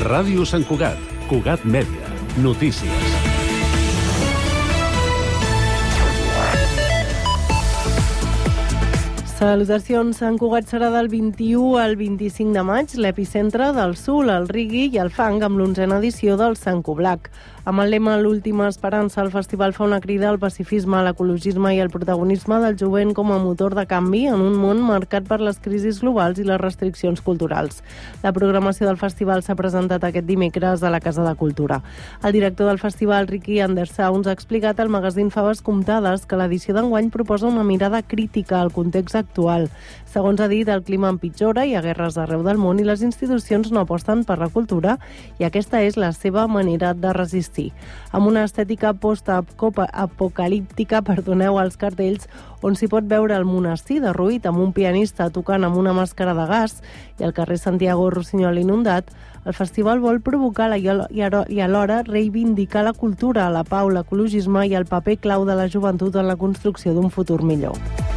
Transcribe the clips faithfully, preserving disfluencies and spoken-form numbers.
Ràdio Sant Cugat, Cugat Mèdia, notícies. Salutacions. Sant Cugat serà del vint-i-u al vint-i-cinc de maig, l'epicentre del sul, el rigui i el fang amb l'onzena edició del Sant Cublac. Amb el lema L'última esperança, el festival fa una crida al pacifisme, a l'ecologisme i al protagonisme del jovent com a motor de canvi en un món marcat per les crisis globals i les restriccions culturals. La programació del festival s'ha presentat aquest dimecres a la Casa de Cultura. El director del festival, Ricky Andersounds, ha explicat al magazín Faves Comptades que l'edició d'enguany proposa una mirada crítica al context actual. Segons ha dit, el clima empitjora, hi ha guerres arreu del món i les institucions no aposten per la cultura i aquesta és la seva manera de resistir. Amb una estètica post-apocalíptica, perdoneu, als cartells, on s'hi pot veure el monestir derruït amb un pianista tocant amb una màscara de gas i el carrer Santiago Rossinyol inundat, el festival vol provocar i alhora reivindicar la cultura, la pau, l'ecologisme i el paper clau de la joventut en la construcció d'un futur millor.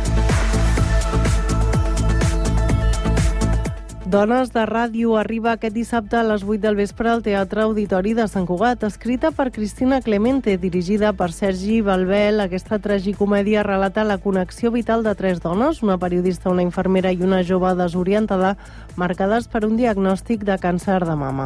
Dones de Ràdio arriba aquest dissabte a les vuit del vespre al Teatre Auditori de Sant Cugat. Escrita per Cristina Clemente, dirigida per Sergi Balbel, aquesta tragicomèdia relata la connexió vital de tres dones, una periodista, una infermera i una jove desorientada, marcades per un diagnòstic de càncer de mama.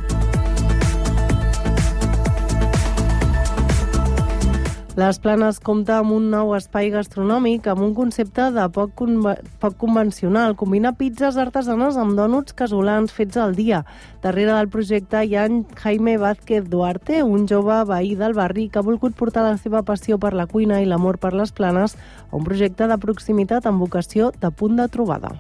Les Planes compta amb un nou espai gastronòmic amb un concepte de poc, conve poc convencional. Combina pizzas artesanes amb dònuts casolans fets al dia. Darrere del projecte hi ha en Jaime Vázquez Duarte, un jove veí del barri que ha volgut portar la seva passió per la cuina i l'amor per les Planes a un projecte de proximitat amb vocació de punt de trobada.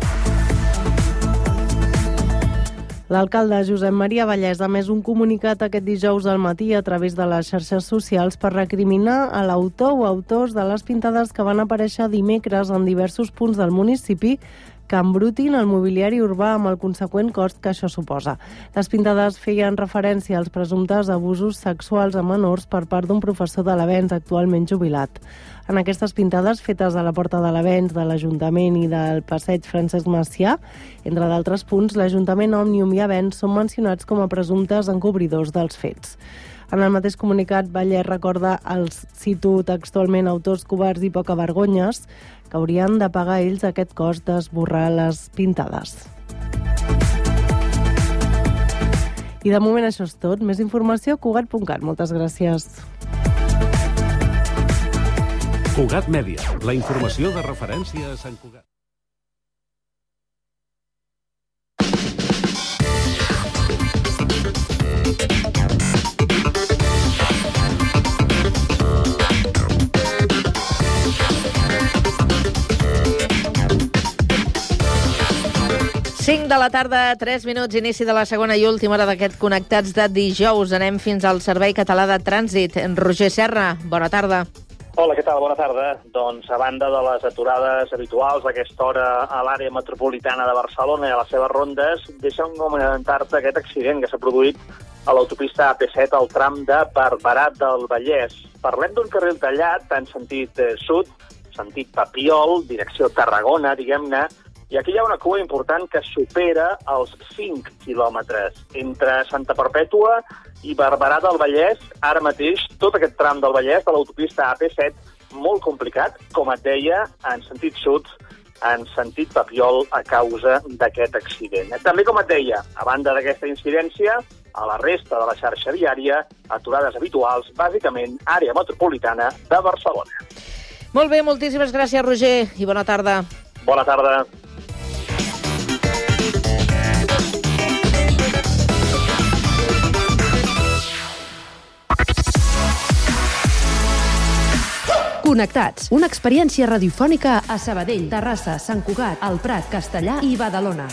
L'alcalde Josep Maria Vallès ha emès un comunicat aquest dijous al matí a través de les xarxes socials per recriminar a l'autor o autors de les pintades que van aparèixer dimecres en diversos punts del municipi que embrutin el mobiliari urbà amb el conseqüent cost que això suposa. Les pintades feien referència als presumptes abusos sexuals a menors per part d'un professor de l'Avenç actualment jubilat. En aquestes pintades, fetes a la porta de l'Avenç, de l'Ajuntament i del passeig Francesc Macià, entre d'altres punts, l'Ajuntament, Òmnium i Avenç són mencionats com a presumptes encobridors dels fets. En el mateix comunicat, Vallès recorda els, cito textualment, autors covards i poca vergonyes, que haurien de pagar ells aquest cost d'esborrar les pintades. I de moment això és tot. Més informació a cugat punt cat. Moltes gràcies. Cugat Mèdia, la informació de referència a Sant Cugat. cinc de la tarda, tres minuts, inici de la segona i última hora d'aquest Connectats de dijous. Anem fins al Servei Català de Trànsit. Roger Serra, bona tarda. Hola, què tal? Bona tarda. Doncs, a banda de les aturades habituals a aquesta hora a l'àrea metropolitana de Barcelona i a les seves rondes, deixa'm comentar-te aquest accident que s'ha produït a l'autopista A P set al tram de Barberà del Vallès. Parlem d'un carril tallat en sentit eh, sud, sentit Papiol, direcció Tarragona, diguem-ne, i aquí hi ha una cua important que supera els cinc quilòmetres. Entre Santa Perpètua i Barberà del Vallès, ara mateix, tot aquest tram del Vallès de l'autopista A P set, molt complicat, com et deia, en sentit sud, en sentit Papiol, a causa d'aquest accident. També, com et deia, a banda d'aquesta incidència, a la resta de la xarxa viària, aturades habituals, bàsicament àrea metropolitana de Barcelona. Molt bé, moltíssimes gràcies, Roger, i bona tarda. Bona tarda. Connectats, una experiència radiofònica a Sabadell, Terrassa, Sant Cugat, El Prat, Castellar i Badalona.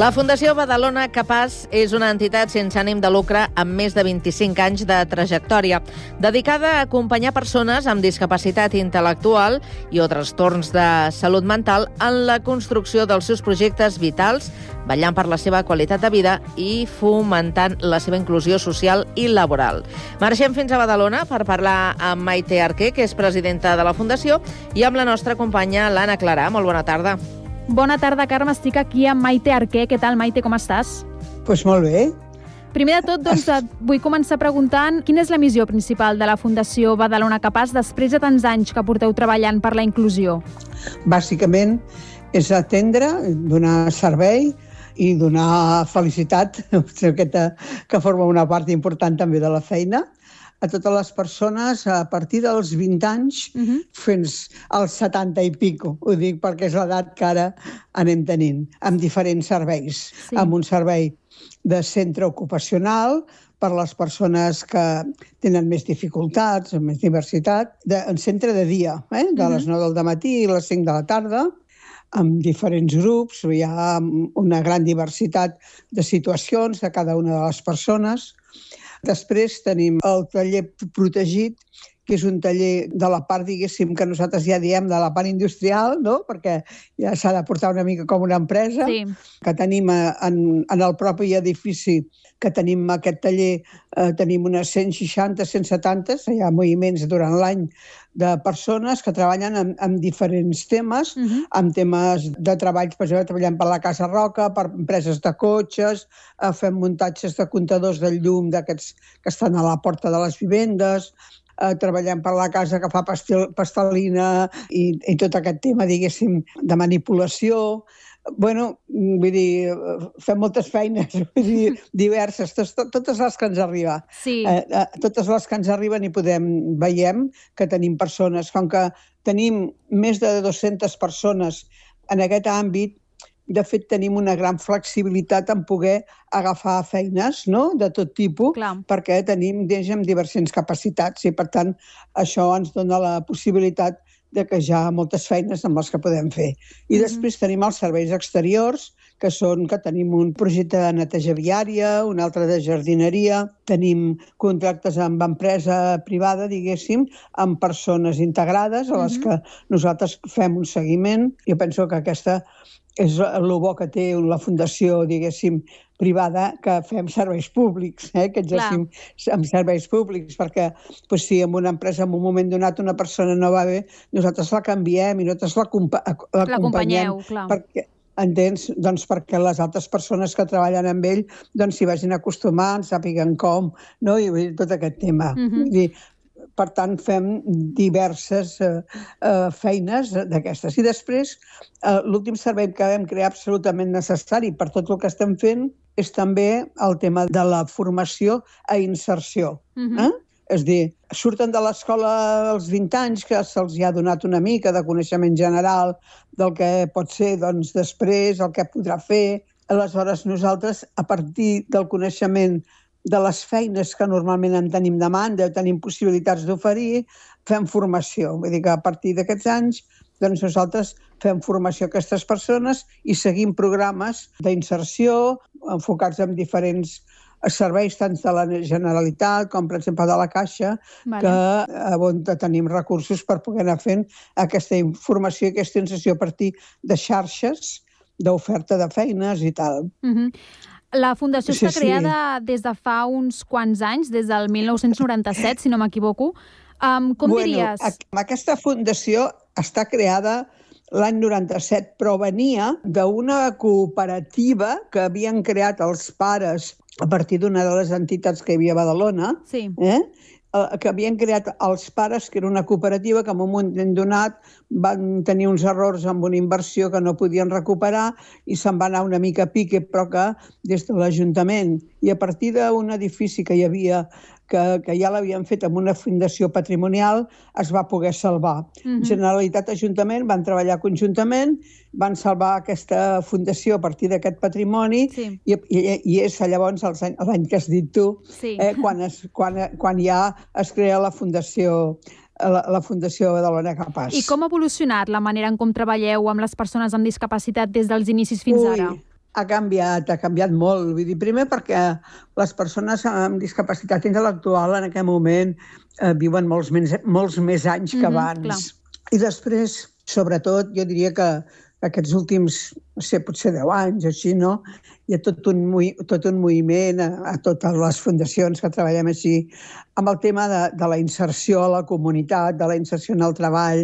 La Fundació Badalona Capaç és una entitat sense ànim de lucre amb més de vint-i-cinc anys de trajectòria, dedicada a acompanyar persones amb discapacitat intel·lectual i o trastorns de salut mental en la construcció dels seus projectes vitals, vetllant per la seva qualitat de vida i fomentant la seva inclusió social i laboral. Marxem fins a Badalona per parlar amb Maite Arquer, que és presidenta de la Fundació, i amb la nostra companya l'Anna Clarà. Molt bona tarda. Bona tarda, Carme. Estic aquí amb Maite Arquer. Què tal, Maite? Com estàs? Doncs pues molt bé. Primer de tot, doncs, et vull començar preguntant quina és la missió principal de la Fundació Badalona Capaç després de tants anys que porteu treballant per la inclusió? Bàsicament és atendre, donar servei i donar felicitat, aquesta que forma una part important també de la feina, a totes les persones a partir dels vint anys uh-huh. fins als setanta i pico. Ho dic perquè és l'edat que ara anem tenint, amb diferents serveis. Sí. Amb un servei de centre ocupacional per les persones que tenen més dificultats, més diversitat, de, en centre de dia, eh? de les nou del matí i les cinc de la tarda, amb diferents grups. Hi ha una gran diversitat de situacions de cada una de les persones. Després tenim el taller protegit, que és un taller de la part, diguéssim, que nosaltres ja diem de la part industrial, no? Perquè ja s'ha de portar una mica com una empresa, sí. que tenim en, en el propi edifici, que tenim aquest taller, eh, tenim unes cent seixanta, cent setanta, hi ha moviments durant l'any de persones que treballen amb, amb diferents temes, uh-huh. amb temes de treballs, per exemple, treballant per la Casa Roca, per empreses de cotxes, eh, fem muntatges de comptadors del llum d'aquests que estan a la porta de les vivendes, eh, treballant per la casa que fa pastel, pastelina i, i tot aquest tema, diguéssim, de manipulació. Bueno, vull dir, fem moltes feines, vull dir, diverses, tot, totes les que ens arriben. Sí. Eh, eh, totes les que ens arriben i podem, veiem que tenim persones. Com que tenim més de dues-centes persones en aquest àmbit, de fet tenim una gran flexibilitat en poder agafar feines, no?, de tot tipus, Clar. perquè tenim amb diverses capacitats i, per tant, això ens dona la possibilitat de que hi ha moltes feines amb les que podem fer. I mm-hmm. després tenim els serveis exteriors, que són que tenim un projecte de neteja viària, un altre de jardineria, tenim contractes amb empresa privada, diguéssim, amb persones integrades a les mm-hmm. que nosaltres fem un seguiment. Jo penso que aquesta és el bo que té la fundació, diguéssim, privada, que fem serveis públics, eh? que exercim Clar. amb serveis públics, perquè pues, si en una empresa en un moment donat una persona no va bé, nosaltres la canviem i nosaltres l'acompanyem. Perquè, entens? Doncs perquè les altres persones que treballen amb ell doncs s'hi vagin acostumant, sàpiguen com, no? I tot aquest tema. Mm-hmm. Vull dir, per tant, fem diverses eh, eh, feines d'aquestes. I després, eh, l'últim servei que vam crear absolutament necessari per tot el que estem fent és també el tema de la formació a inserció. Mm-hmm. eh? És a dir, surten de l'escola als vint anys, que se'ls ha donat una mica de coneixement general del que pot ser doncs, després, el que podrà fer. Aleshores, nosaltres, a partir del coneixement de les feines que normalment en tenim demanda, tenim possibilitats d'oferir, fem formació. Vull dir que a partir d'aquests anys doncs nosaltres fem formació a aquestes persones i seguim programes d'inserció enfocats en diferents serveis, tant de la Generalitat com, per exemple, de la Caixa, vale. que on tenim recursos per poder anar fent aquesta informació i aquesta inserció a partir de xarxes d'oferta de feines i tal. Mhm. La Fundació Sí, està sí. creada des de fa uns quants anys, des del mil nou-cents noranta-set, si no m'equivoco. Um, com bueno, diries? a- Aquesta fundació està creada l'any noranta-set, però venia d'una cooperativa que havien creat els pares a partir d'una de les entitats que hi havia a Badalona, Sí. eh? eh, que havien creat els pares, que era una cooperativa que en un moment donat van tenir uns errors amb una inversió que no podien recuperar i se'n va anar una mica a pique, però que des de l'Ajuntament i a partir d'un edifici que hi havia que, que ja l'havien fet amb una fundació patrimonial, es va poder salvar. Mm-hmm. Generalitat i Ajuntament van treballar conjuntament, van salvar aquesta fundació a partir d'aquest patrimoni Sí. i, i, i és llavors els any- l'any que has dit tu, Sí. eh, quan, es, quan, quan ja es crea la fundació la, la Fundació Badalona Capaç. I com ha evolucionat la manera en com treballeu amb les persones amb discapacitat des dels inicis fins Ui, ara? Ha canviat, ha canviat molt. Vull dir, primer perquè les persones amb discapacitat intel·lectual en aquest moment eh, viuen molts més, molts més anys que abans. Mm-hmm, I després, sobretot, jo diria que aquests últims, no sé, potser deu anys o així, no? Hi ha tot un, tot un moviment a, a totes les fundacions que treballem així amb el tema de, de la inserció a la comunitat, de la inserció en el treball,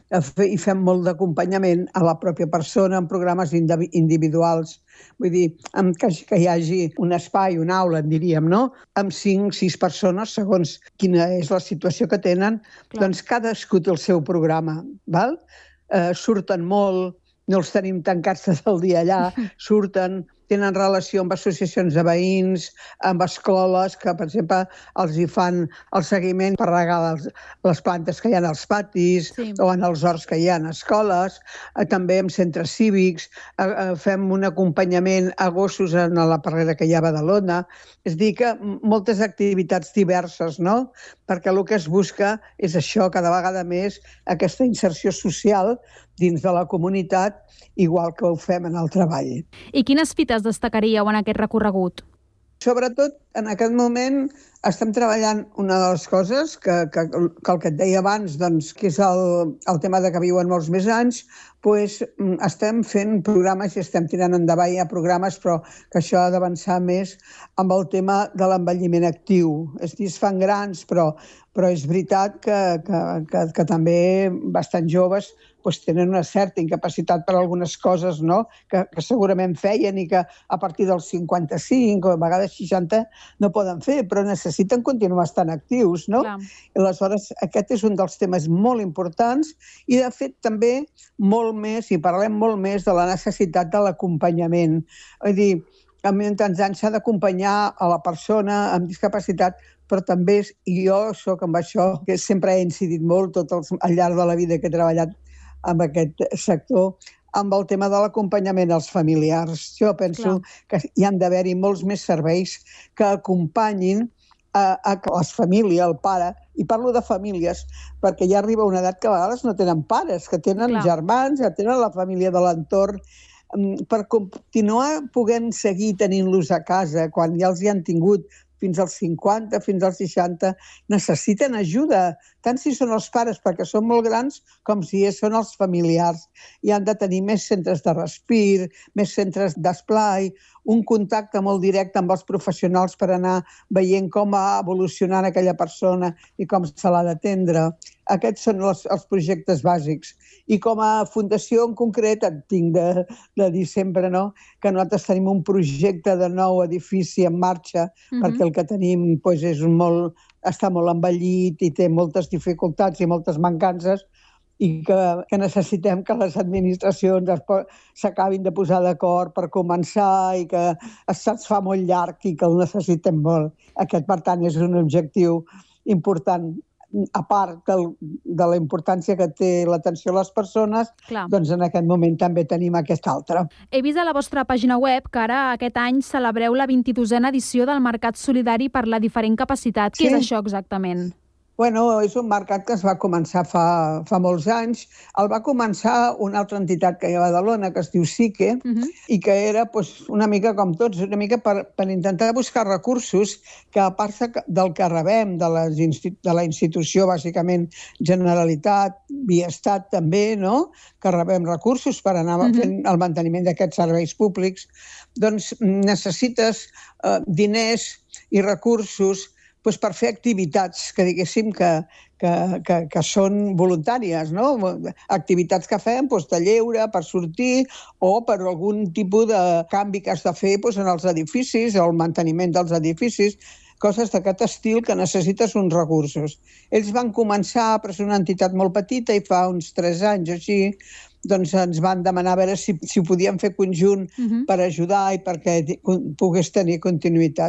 i fem molt d'acompanyament a la pròpia persona en programes individuals. Vull dir, que, que hi hagi un espai, una aula, en diríem, no? Amb cinc, sis persones, segons quina és la situació que tenen, clar, doncs cadascú té el seu programa, val? Eh, surten molt, no els tenim tancats tot el dia allà, surten, tenen relació amb associacions de veïns, amb escoles que, per exemple, els hi fan el seguiment per regar les, les plantes que hi ha als patis, sí, o en els horts que hi ha a escoles, eh, també amb centres cívics, eh, eh, fem un acompanyament a gossos en la Parrera que hi ha a Badalona. És a dir, que moltes activitats diverses, no? Perquè el que es busca és això, cada vegada més, aquesta inserció social dins de la comunitat, igual que ho fem en el treball. I quines fites destacaríeu en aquest recorregut? Sobretot, en aquest moment, estem treballant una de les coses, que, que, que el que et deia abans, doncs, que és el, el tema de que viuen molts més anys, doncs estem fent programes i estem tirant endavant ja programes, però que això ha d'avançar més amb el tema de l'envelliment actiu. És dir, es fan grans, però, però és veritat que, que, que, que també bastant joves doncs tenen una certa incapacitat per a algunes coses, no? que, que segurament feien i que a partir dels cinquanta-cinc o a vegades seixanta no poden fer, però necessiten continuar estant actius, no? Clar. I aleshores aquest és un dels temes molt importants i de fet també molt més, i parlem molt més de la necessitat de l'acompanyament. Vull dir, en tants anys s'ha d'acompanyar a la persona amb discapacitat, però també, i jo soc amb això, que sempre he incidit molt tot els, al llarg de la vida que he treballat amb aquest sector, amb el tema de l'acompanyament als familiars. Jo penso Clar. que hi han d'haver-hi molts més serveis que acompanyin a, a les famílies, el pare, i parlo de famílies, perquè ja arriba una edat que a vegades no tenen pares, que tenen Clar. germans, que tenen la família de l'entorn, per continuar podent seguir tenint-los a casa quan ja els hi han tingut fins als cinquanta, fins als seixanta, necessiten ajuda, tant si són els pares perquè són molt grans com si són els familiars. I han de tenir més centres de respir, més centres d'esplai, un contacte molt directe amb els professionals per anar veient com va evolucionant aquella persona i com se l'ha d'atendre. Aquests són els, els projectes bàsics. I com a fundació en concret, et tinc de, de dir sempre, no?, que nosaltres tenim un projecte de nou edifici en marxa, mm-hmm. perquè el que tenim doncs, és molt, està molt envellit i té moltes dificultats i moltes mancances, i que, que necessitem que les administracions s'acabin de posar d'acord per començar i que se'ns fa molt llarg i que el necessitem molt. Aquest, per tant, és un objectiu important. A part del, de la importància que té l'atenció a les persones, Clar. doncs en aquest moment també tenim aquesta altra. He vist a la vostra pàgina web que ara aquest any celebreu la vint-i-dosena edició del Mercat Solidari per la Diferent Capacitat. Sí. Què és això exactament? Bueno, és un mercat que es va començar fa, fa molts anys. El va començar una altra entitat que hi ha a Badalona, que es diu Psique, uh-huh. i que era pues, una mica com tots, una mica per, per intentar buscar recursos que, a part del que rebem de, les institu- de la institució, bàsicament Generalitat, via Estat també, no?, que rebem recursos per anar uh-huh. fent el manteniment d'aquests serveis públics, doncs necessites eh, diners i recursos doncs per fer activitats que diguéssim que, que, que, que són voluntàries, no? Activitats que fem doncs, de lleure, per sortir, o per algun tipus de canvi que has de fer doncs, en els edificis, o el manteniment dels edificis, coses d'aquest estil que necessites uns recursos. Ells van començar, però és una entitat molt petita, i fa uns tres anys o així, doncs ens van demanar a veure si, si ho podíem fer conjunt uh-huh. per ajudar i perquè pogués tenir continuïtat.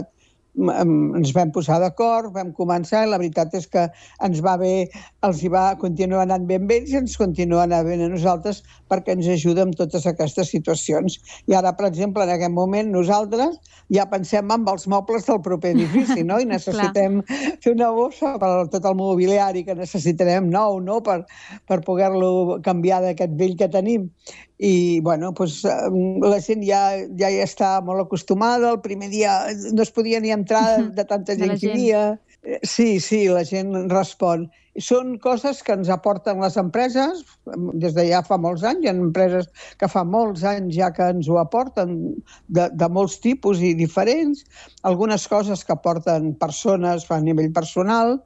ens vam posar d'acord, vam començar, i la veritat és que ens va bé, els hi va continuar anant ben bé i ens continua anant bé a nosaltres perquè ens ajuda en totes aquestes situacions. I ara, per exemple, en aquest moment nosaltres ja pensem en els mobles del proper edifici, no? I necessitem fer una bossa per tot el mobiliari que necessitarem nou, no? Per, per poder-lo canviar d'aquest vell que tenim. I, bueno, doncs, la gent ja, ja hi està molt acostumada. El primer dia no es podia ni entrar de tanta gent que hi havia. Sí, sí, la gent respon. Són coses que ens aporten les empreses, des de ja fa molts anys. Hi ha empreses que fa molts anys ja que ens ho aporten, de, de molts tipus i diferents. Algunes coses que aporten persones a nivell personal,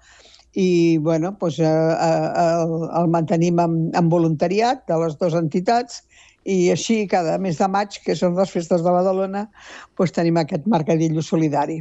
i bueno, doncs, eh, el, el mantenim amb, amb voluntariat de les dues entitats, i així cada mes de maig, que són les festes de Badalona, doncs tenim aquest mercadillo solidari.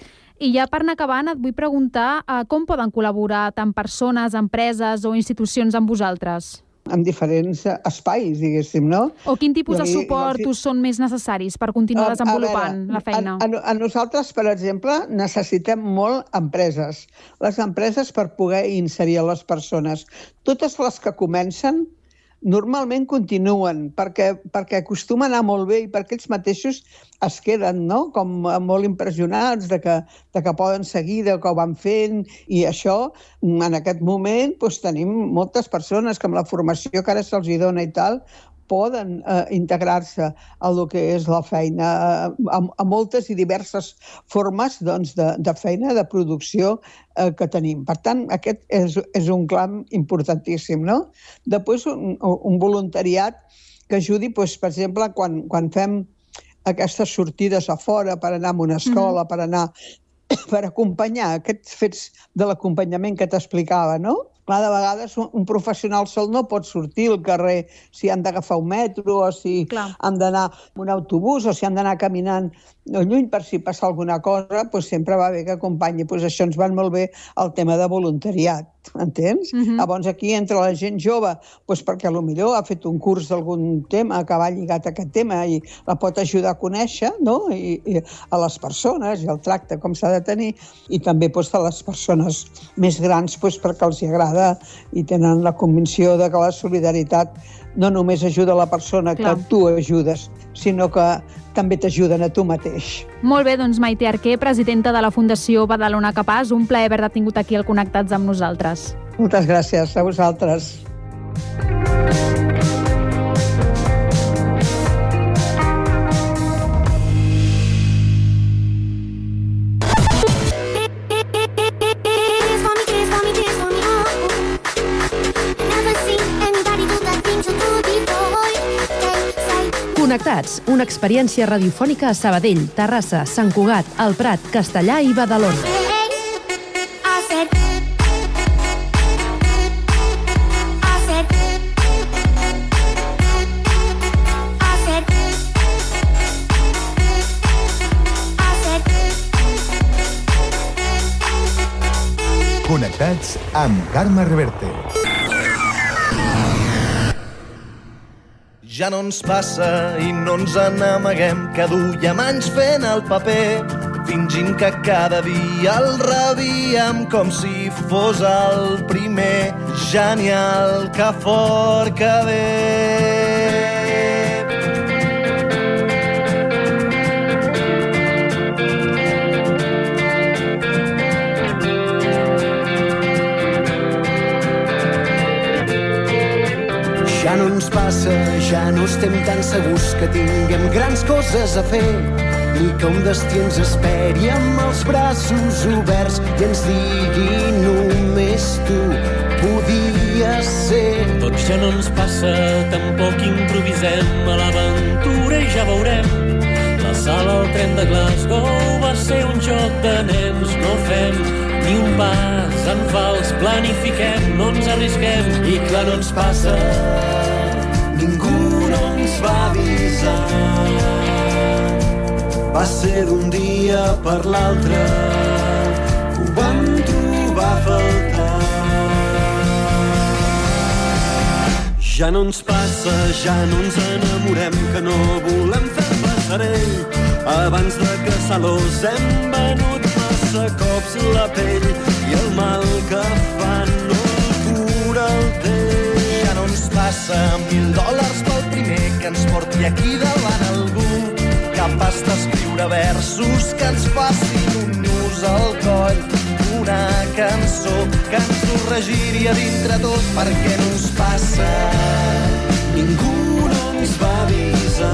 I ja per anar acabant, et vull preguntar eh, com poden col·laborar tant persones, empreses o institucions amb vosaltres? En diferents espais, diguéssim, no? O quin tipus de suport us són més necessaris per continuar desenvolupant la feina? A, a, a nosaltres, per exemple, necessitem molt empreses. Les empreses per poder inserir les persones. Totes les que comencen normalment continuen, perquè, perquè acostuma a anar molt bé i perquè ells mateixos es queden, no?, com molt impressionats de que, de que poden seguir, de que ho van fent, i això, en aquest moment, doncs, tenim moltes persones que amb la formació que ara se'ls dona i tal, poden eh, integrar-se a lo que és la feina, a, a moltes i diverses formes, doncs, de, de feina, de producció eh, que tenim. Per tant, aquest és, és un clam importantíssim, no? Després, un, un voluntariat que ajudi, doncs, per exemple, quan, quan fem aquestes sortides a fora per anar a una escola, mm-hmm. per anar per acompanyar aquests fets de l'acompanyament que t'explicava, no? Clar, de vegades un professional sol no pot sortir al carrer si han d'agafar un metro o si Clar. han d'anar amb un autobús o si han d'anar caminant lluny per si passa alguna cosa, doncs sempre va bé que acompanyi. Doncs això ens va molt bé el tema de voluntariat, entens? Uh-huh. Llavors aquí entra la gent jove, doncs perquè potser ha fet un curs d'algun tema que va lligat a aquest tema i la pot ajudar a conèixer, no? I, i a les persones i el tracte com s'ha de tenir, i també doncs, a les persones més grans doncs, perquè els hi agrada i tenen la convicció de que la solidaritat no només ajuda la persona Clar. que tu ajudes, sinó que també t'ajuden a tu mateix. Molt bé, doncs Maite Arquer, presidenta de la Fundació Badalona Capaç, un plaer haver-te tingut aquí al Connectats amb nosaltres. Moltes gràcies a vosaltres. Connectats, una experiència radiofònica a Sabadell, Terrassa, Sant Cugat, El Prat, Castellà i Badalona. Connectats amb Carme Reverte. Ja no ens passa i no ens n'amaguem, que duiem anys fent el paper, fingint que cada dia el rebíem com si fos el primer. Genial, que fort que ve. Ja no ens passa, ja no estem tan segurs que tinguem grans coses a fer, ni que un destí ens esperi amb els braços oberts i ens digui només tu podies ser. Doncs ja no ens passa, tampoc improvisem a l'aventura i ja veurem. La sala al tren de Glasgow va ser un joc de nens, no fem ni un pas en fals, planifiquem, no ens arrisquem i clar no ens passa. Ningú no ens va avisar, va ser d'un dia per l'altre que ho vam trobar a faltar. Ja no ens passa, ja no ens enamorem, que no volem fer el passarell. Abans de caçar-los hem venut a cops la pell i el mal que fan no el cura el temps. Ja no ens passa mil dòlars pel primer que ens porti aquí davant algú capaç d'escriure versos que ens facin un nus al coll, una cançó que ens ho regiria dintre tot. Perquè no ens passa, ningú no ens va avisar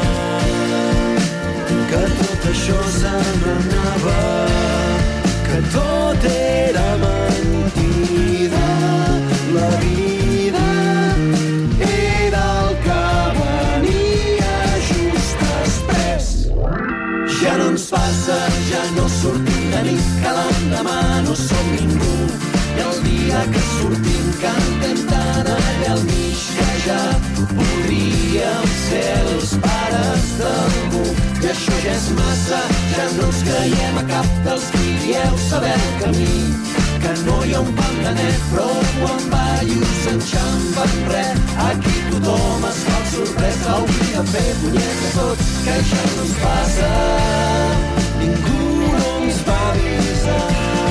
que tot això se n'anava, que tot era mentida, la vida era el que venia just després. Ja no ens passa, ja no sortim de nit, que l'endemà no som ningú, i el dia que sortim cantem tan allà al mig que ja podríem ser els pares d'algú. I això ja és massa, ja no ens creiem a cap dels qui dieu saber el camí, que no hi ha un pam de net, però quan ballos enxampa en res. Aquí tothom es fa el sorprès, hauria de fer punyeta tots, que ja no ens passa, ningú no ens va avisar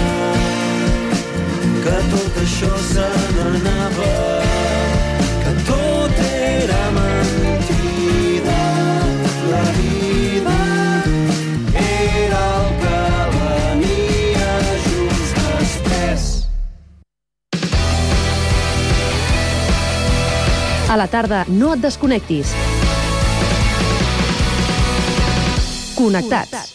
que tot això se n'anava, que tot era mentida, la vida era el que venia just després. A la tarda, no et desconnectis. Connectats.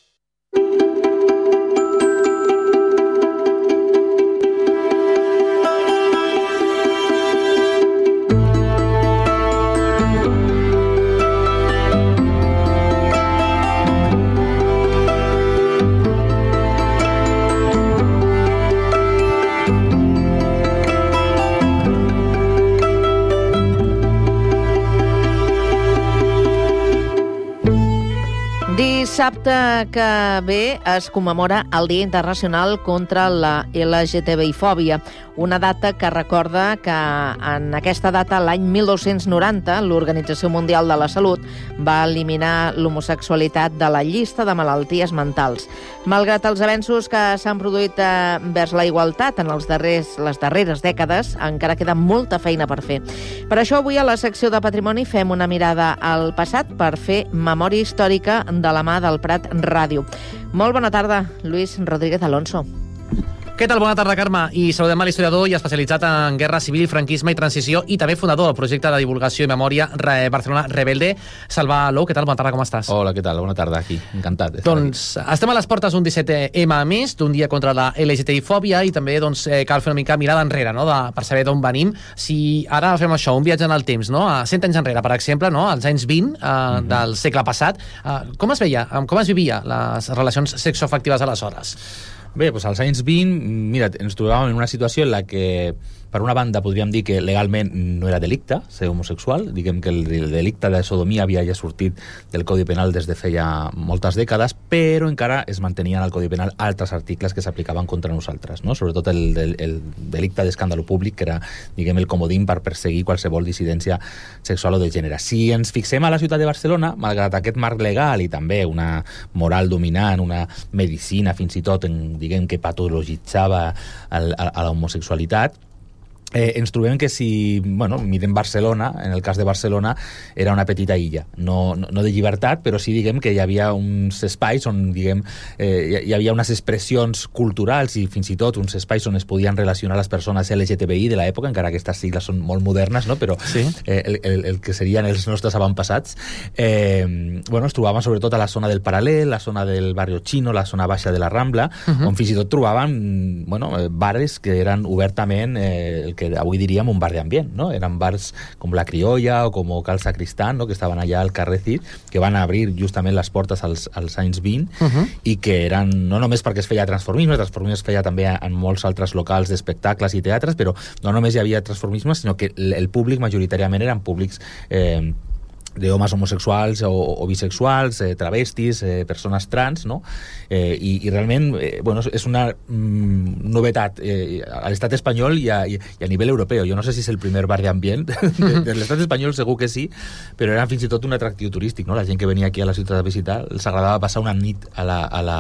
Dissabte que ve es commemora el Dia Internacional contra la L G T B I-fòbia, una data que recorda que en aquesta data, l'any mil dos-cents noranta, l'Organització Mundial de la Salut va eliminar l'homosexualitat de la llista de malalties mentals. Malgrat els avenços que s'han produït vers la igualtat en els darrers, les darreres dècades, encara queda molta feina per fer. Per això avui a la secció de Patrimoni fem una mirada al passat per fer memòria històrica de la mà del Prat Ràdio. Molt bona tarda, Lluís Rodríguez Alonso. Què tal? Bona tarda, Carme. I saludem a l'historiador i especialitzat en guerra civil, franquisme i transició i també fundador del projecte de divulgació i memòria Barcelona Rebelde, Salva Lou. Què tal? Bona tarda, com estàs? Hola, què tal? Bona tarda, aquí. Encantat. Doncs estem a les portes d'un disset eme a més, d'un dia contra la L G T B I-fòbia i també doncs, cal fer una mica mirada enrere, no? de, per saber d'on venim. Si ara fem això, un viatge en el temps, no? a cent anys enrere, per exemple, no? als anys vint eh, mm-hmm. del segle passat, eh, com es veia, com es vivia les relacions sexoafectives aleshores? Bé, doncs als anys vint, mira, ens trobàvem en una situació en la que, per una banda, podríem dir que legalment no era delicte ser homosexual, diguem que el, el delicte de sodomia havia ja sortit del Codi Penal des de feia moltes dècades, però encara es mantenien al Codi Penal altres articles que s'aplicaven contra nosaltres, no? Sobretot el, el, el delicte d'escàndalo públic, que era, diguem, el comodín per perseguir qualsevol dissidència sexual o de gènere. Si ens fixem a la ciutat de Barcelona, malgrat aquest marc legal i també una moral dominant, una medicina fins i tot en diguem que patologitzava el, a, a la homosexualitat, Eh, ens trobem que si, bueno, mirem Barcelona, en el cas de Barcelona, era una petita illa, no, no, no de llibertat, però sí, diguem, que hi havia uns espais on, diguem, eh, hi havia unes expressions culturals i fins i tot uns espais on es podien relacionar les persones L G T B I de l'època, encara que aquestes sigles són molt modernes, no? Però sí. eh, el, el, el que serien els nostres avantpassats, eh, bueno, es trobaven sobretot a la zona del Paral·lel, la zona del barrio Chino, la zona baixa de la Rambla, uh-huh. on fins i tot trobaven, bueno, bares que eren obertament eh, el que avui diríem un bar d'ambient, no? Eren bars com La Criolla o com Cal Sacristán, no? Que estaven allà al carrer Cid, que van obrir justament les portes als, als anys vint uh-huh. i que eren, no només perquè es feia transformisme, el transformisme es feia també en molts altres locals d'espectacles i teatres, però no només hi havia transformisme, sinó que el públic majoritàriament eren públics eh, d'homes homosexuals o, o bisexuals, eh, travestis, eh, persones trans, no? Eh, i, i realment, eh, bueno, és una mm, novetat eh, a l'estat espanyol i a, i a nivell europeu. Jo no sé si és el primer bar d'ambient, de, de l'estat espanyol segur que sí, però era fins i tot un atractiu turístic, no? La gent que venia aquí a la ciutat a visitar, els agradava passar una nit a la, a la,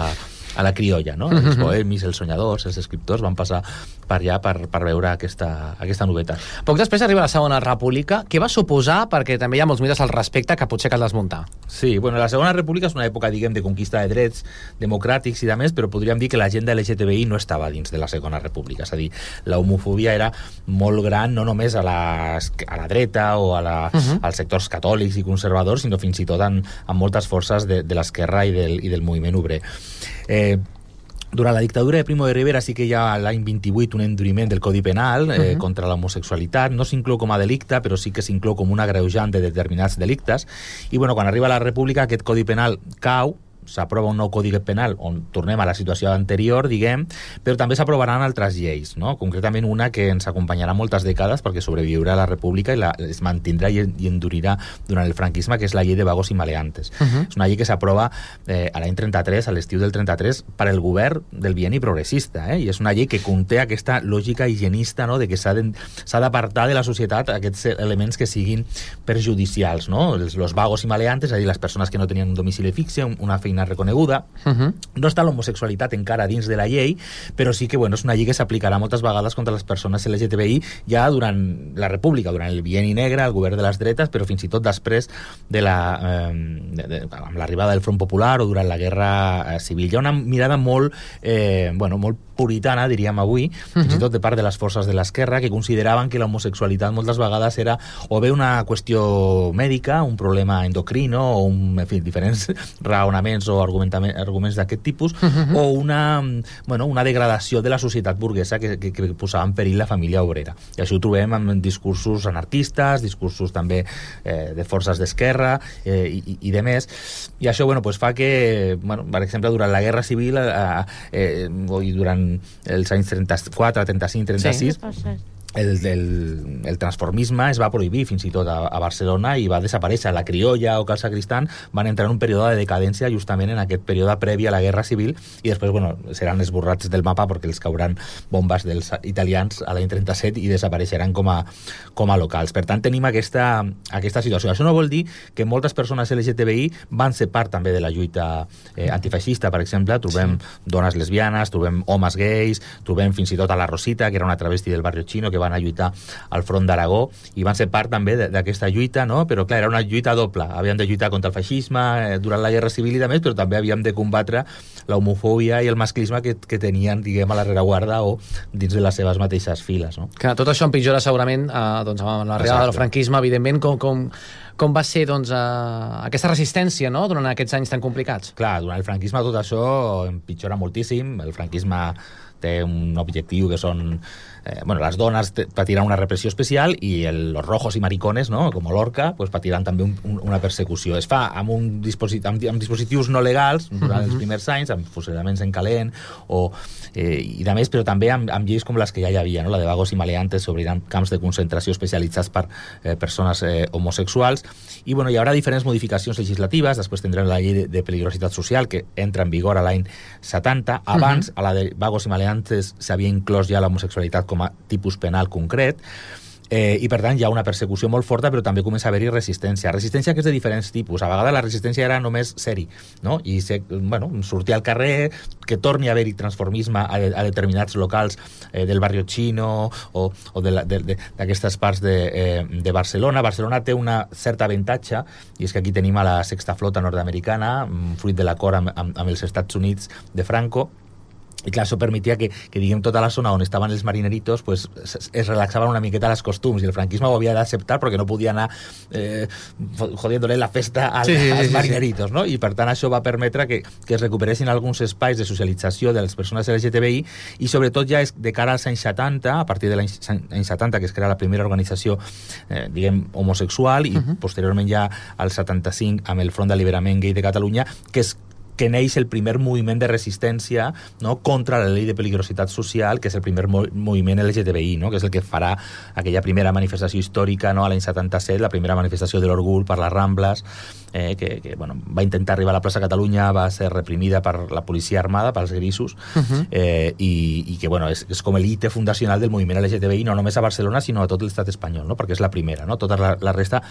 a la criolla, no? Els bohemis, els soñadors, els escriptors van passar per allà per, per veure aquesta, aquesta novetat. Poc després arriba la Segona República. Què va suposar? Perquè també hi ha molts mites al respecte que potser cal desmuntar. Sí, bueno, la Segona República és una època, diguem, de conquista de drets democràtics i de més, però podríem dir que l'agenda L G T B I no estava dins de la Segona República. És a dir, la homofòbia era molt gran, no només a la, a la dreta o a la, uh-huh. als sectors catòlics i conservadors, sinó fins i tot en, en moltes forces de, de l'esquerra i del, i del moviment obrer. Eh, Durant la dictadura de Primo de Rivera sí que hi ha l'any vint-i-vuit un enduriment del Codi Penal eh, uh-huh. contra l'homosexualitat. No s'inclou com a delicte, però sí que s'inclou com un agreujant de determinats delictes. I bueno, quan arriba la República aquest Codi Penal cau, s'aprova un nou Codi Penal on tornem a la situació anterior, diguem, però també s'aprovaran altres lleis, no? Concretament una que ens acompanyarà moltes dècades perquè sobreviurà a la República i la, es mantindrà i, i endurirà durant el franquisme, que és la llei de vagos i maleantes. Uh-huh. És una llei que s'aprova eh, a l'any trenta-tres, a l'estiu del trenta-tres, per el govern del bienni progressista, eh? I és una llei que conté aquesta lògica higienista, no?, de que s'ha d'apartar de, de la societat aquests elements que siguin perjudicials, no? Els, los vagos i maleantes, és a dir, les persones que no tenien un domicili fixe, una feina reconeguda. Uh-huh. No està l'homosexualitat encara dins de la llei, però sí que bueno, és una llei que s'aplicarà moltes vegades contra les persones L G T B I ja durant la República, durant el bienni negre, el govern de les dretes, però fins i tot després de la, eh, de, de, amb l'arribada del Front Popular o durant la Guerra eh, Civil. Hi ha una mirada molt, eh, bueno, molt puritana, diríem avui, uh-huh. fins i tot de part de les forces de l'esquerra, que consideraven que l'homosexualitat moltes vegades era o bé una qüestió mèdica, un problema endocrino, o un, en fi, diferents raonaments o arguments d'aquest tipus, uh-huh. o una, bueno, una degradació de la societat burguesa que, que, que posava en perill la família obrera. I això ho trobem en discursos anarquistes, discursos també eh, de forces d'esquerra eh, i, i de més. I això bueno, pues fa que, bueno, per exemple, durant la Guerra Civil eh, eh, i durant els anys trenta-quatre, trenta-cinc, trenta-sis... Sí. El, el, el transformisme es va prohibir fins i tot a, a Barcelona i va desaparèixer. La Criolla o Cal Sacristán van entrar en un període de decadència justament en aquest període previ a la Guerra Civil i després bueno, seran esborrats del mapa perquè els cauran bombes dels italians a l'any trenta-set i desapareixeran com a, com a locals. Per tant, tenim aquesta, aquesta situació. Això no vol dir que moltes persones L G T B I van ser part també de la lluita eh, antifeixista, per exemple. Trobem sí. dones lesbianes, trobem homes gais, trobem fins i tot a la Rosita, que era una travesti del barri xino, que van a lluitar al front d'Aragó i van ser part també d'aquesta lluita, no? Però clar, era una lluita doble. Havíem de lluitar contra el feixisme eh, durant la Guerra Civil i de més, però també havíem de combatre la homofòbia i el masclisme que, que tenien, diguem, a la rereguarda o dins de les seves mateixes files, no? Que tot això empitjora segurament eh, doncs, amb l'arribada del franquisme, evidentment, com, com, com va ser doncs, eh, aquesta resistència, no?, durant aquests anys tan complicats. Clar, durant el franquisme tot això empitjora moltíssim. El franquisme té un objectiu que són Eh, bueno, les dones patiran una repressió especial i el, los rojos i maricones, no? Com l'Orca, pues, patiran també un, un, una persecució. Es fa amb, un disposit amb, amb dispositius no legals durant uh-huh. els primers anys, amb fusillaments en calent o, eh, i de més, però també amb, amb lleis com les que ja hi havia, no? La de vagos i maleantes, s'obriran camps de concentració especialitzats per eh, persones eh, homosexuals i bueno, hi haurà diferents modificacions legislatives. Després tindrem la llei de, de peligrositat social que entra en vigor a l'any setanta. Abans, uh-huh. a la de vagos i maleantes s'havia inclòs ja l'homosexualitat com a tipus penal concret, eh, i per tant hi ha una persecució molt forta, però també comença a haver-hi resistència. Resistència que és de diferents tipus. A vegades la resistència era només seri, no? I se, bueno, sortir al carrer, que torni a haver-hi transformisme a, a determinats locals eh, del barri xino o, o d'aquestes parts de, eh, de Barcelona. Barcelona té una certa avantatge, i és que aquí tenim a la sexta flota nord-americana, fruit de l'acord amb, amb, amb els Estats Units de Franco. I clar, això permetia que, que diguem, tota la zona on estaven els marineritos pues, es, es relaxaven una miqueta els costums i el franquisme ho havia d'acceptar perquè no podia anar eh, jodiendo-le la festa als, sí, sí, als marineritos, no? I per tant això va permetre que, que es recuperessin alguns espais de socialització de les persones L G T B I i sobretot ja és de cara als anys setanta, a partir de l'any setanta que es crea la primera organització eh, diguem homosexual i uh-huh. posteriorment ja al setanta-cinc amb el Front d'Alliberament Gai de Catalunya, que és que neix el primer moviment de resistència, no?, contra la llei de peligrositat social, que és el primer mo moviment L G T B I, no?, que és el que farà aquella primera manifestació històrica, no?, a l'any setanta-set, la primera manifestació de l'Orgull per les Rambles, eh, que, que bueno, va intentar arribar a la plaça Catalunya, va ser reprimida per la policia armada, pels grisos, uh-huh. eh, i, i que bueno, és, és com l'hite fundacional del moviment L G T B I, no només a Barcelona, sinó a tot l'estat espanyol, no?, perquè és la primera, no?, tota la, la resta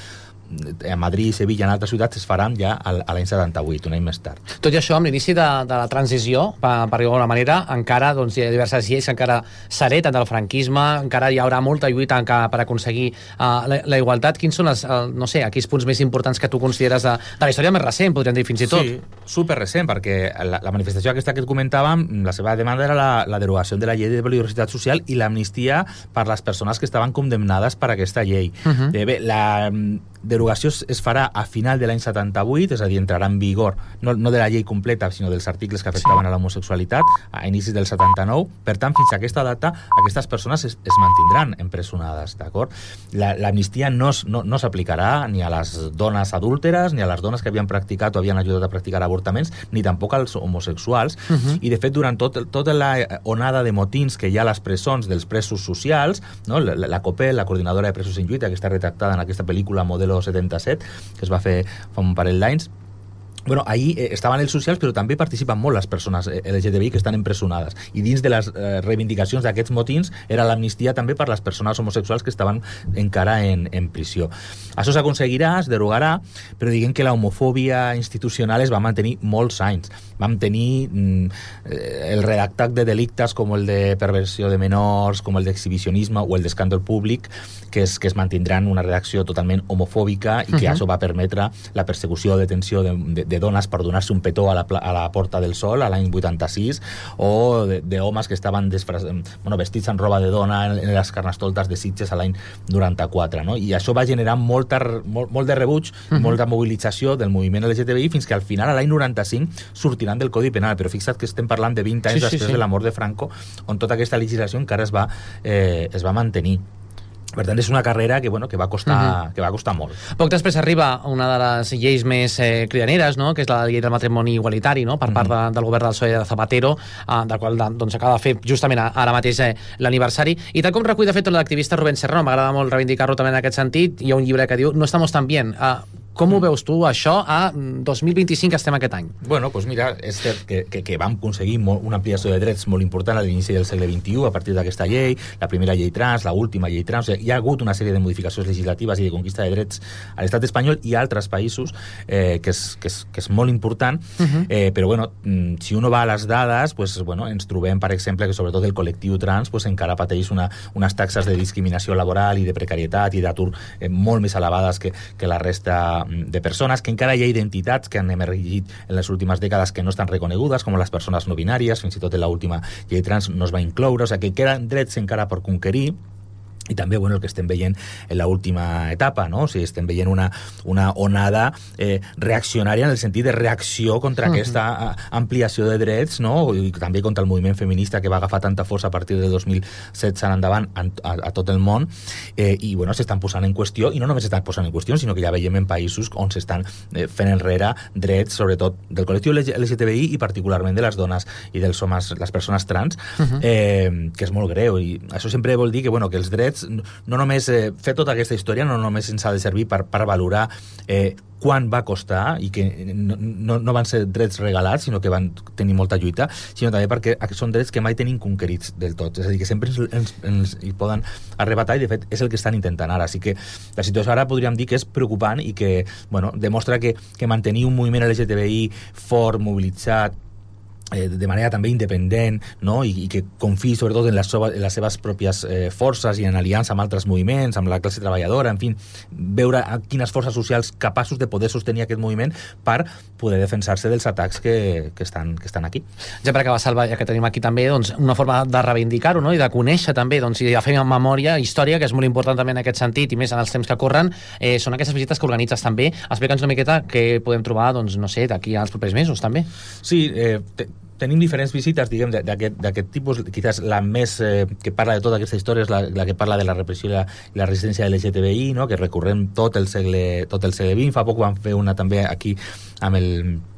a Madrid, Sevilla, en altres ciutats, es faran ja a l'any setanta-vuit, un any més tard. Tot i això, amb l'inici de, de la transició, per, per dir-ho d'alguna manera, encara doncs, hi ha diverses lleis que encara s'hereten del franquisme, encara hi haurà molta lluita encara per aconseguir uh, la, la igualtat. Quins són els, uh, no sé, aquells punts més importants que tu consideres de, de la història més recent, podríem dir fins i tot? Sí, super recent, perquè la, la manifestació aquesta que et comentàvem, la seva demanda era la, la derogació de la llei de biodiversitat social i l'amnistia per les persones que estaven condemnades per aquesta llei. Uh-huh. eh, bé, la derogació es farà a final de l'any setanta-vuit, és a dir, entrarà en vigor, no, no de la llei completa, sinó dels articles que afectaven a l'homosexualitat, a inicis del setanta-nou. Per tant, fins a aquesta data, aquestes persones es, es mantindran empresonades, d'acord? L'amnistia la, no, no, no s'aplicarà ni a les dones adúlteres, ni a les dones que havien practicat o havien ajudat a practicar avortaments, ni tampoc als homosexuals. Uh-huh. I, de fet, durant tot, tota la onada de motins que hi ha a les presons dels presos socials, no? la, la COPEL, la Coordinadora de Presos en Lluita, que està retractada en aquesta pel·lícula Modelo setanta-set, que es va fer fa un parell d'anys, bueno, ahí eh, estaven els socials, però també participen molt les persones L G T B I que estan empresonades. I dins de les eh, reivindicacions d'aquests motins era l'amnistia també per les persones homosexuals que estaven encara en, en prisió. Això s'aconseguirà, es derogarà, però diguem que la homofòbia institucional es va mantenir molts anys. Vam tenir mm, el redactat de delictes com el de perversió de menors, com el d'exhibicionisme o el d'escàndol públic, que es, que es mantindran una redacció totalment homofòbica i que uh-huh. això va permetre la persecució o detenció de, de, de dones per donar-se un petó a la, a la Porta del Sol a l'any vuitanta-sis, o d'homes que estaven desfras... bueno, vestits en roba de dona en, en les carnestoltes de Sitges a l'any noranta-quatre, no? I això va generar molta, molt, molt de rebuig, uh-huh. molta mobilització del moviment L G T B I fins que al final, a l'any noranta-cinc, sortiran del Codi Penal, però fixa't que estem parlant de vint anys sí, després sí, sí. de la mort de Franco, on tota aquesta legislació encara es va, eh, es va mantenir. Per tant, és una carrera que, bueno, que, va costar, uh-huh. que va costar molt. Poc després arriba una de les lleis més eh, cridaneres, no? Que és la llei del matrimoni igualitari, no? Per part de, del govern del P S O E de Zapatero, eh, del qual doncs, acaba de fer justament ara mateix eh, l'aniversari. I tal com recull de fet l'activista Rubén Serrano, m'agrada molt reivindicar-lo també en aquest sentit, hi ha un llibre que diu No estamos tan bien. Eh, Com ho veus tu, això, a dos mil vint-i-cinc, que estem aquest any? Bueno, doncs mira, és cert que, que, que vam aconseguir molt, una ampliació de drets molt important a l'inici del segle vint-i-u, a partir d'aquesta llei, la primera llei trans, la última llei trans, o sigui, hi ha hagut una sèrie de modificacions legislatives i de conquista de drets a l'estat espanyol i a altres països, eh, que, és, que, és, que és molt important, uh-huh. eh, però bueno, si uno va a les dades, pues, bueno, ens trobem, per exemple, que sobretot el col·lectiu trans pues, encara pateix una, unes taxes de discriminació laboral i de precarietat i d'atur eh, molt més elevades que, que la resta de persones, que encara hi ha identitats que han emergit en les últimes dècades que no estan reconegudes, com les persones no binàries, fins i tot en l'última llei trans no es va incloure, o sigui que queden drets encara per conquerir. I també, bueno, el que estem veient en l'última etapa, no? O sigui, estem veient una, una onada eh, reaccionària en el sentit de reacció contra uh-huh. aquesta ampliació de drets, no? I també contra el moviment feminista que va agafar tanta força a partir del dos mil setze en endavant a, a, a tot el món, eh, i, bueno, s'estan posant en qüestió, i no només s'estan posant en qüestió, sinó que ja veiem en països on s'estan eh, fent enrere drets, sobretot del col·lectiu L G T B I i particularment de les dones i dels homes, les persones trans, uh-huh. eh, que és molt greu, i això sempre vol dir que, bueno, que els drets no només eh, fer tota aquesta història no només ens ha de servir per, per valorar eh, quan va costar i que no, no, no van ser drets regalats, sinó que van tenir molta lluita, sinó també perquè són drets que mai tenim conquerits del tot, és a dir, que sempre ens, ens, ens hi poden arrebatar i de fet és el que estan intentant ara, així que la situació ara podríem dir que és preocupant i que, bueno, demostra que, que mantenir un moviment L G T B I fort, mobilitzat, Eh, de manera també independent, no? I, i que confiï sobretot en les, so en les seves pròpies eh, forces i en aliança amb altres moviments, amb la classe treballadora, en fi, veure a quines forces socials capaços de poder sostenir aquest moviment per poder defensar-se dels atacs que, que, estan, que estan aquí. Ja per acabar, Salva, ja que tenim aquí també doncs, una forma de reivindicar-ho, no? I de conèixer també, doncs, i de fer memòria, història, que és molt important també en aquest sentit, i més en els temps que corren, eh, són aquestes visites que organitzes també. Explica'ns una miqueta què podem trobar, doncs, no sé, d'aquí als propers mesos també. Sí, eh, tenim diferents visites, diguem, d'aquest tipus. Quizás la més eh, que parla de tota aquesta història és la, la que parla de la repressió i la, la resistència L G T B I, no? Que recorrem tot el segle tot el segle vint. Fa poc vam fer una també aquí amb el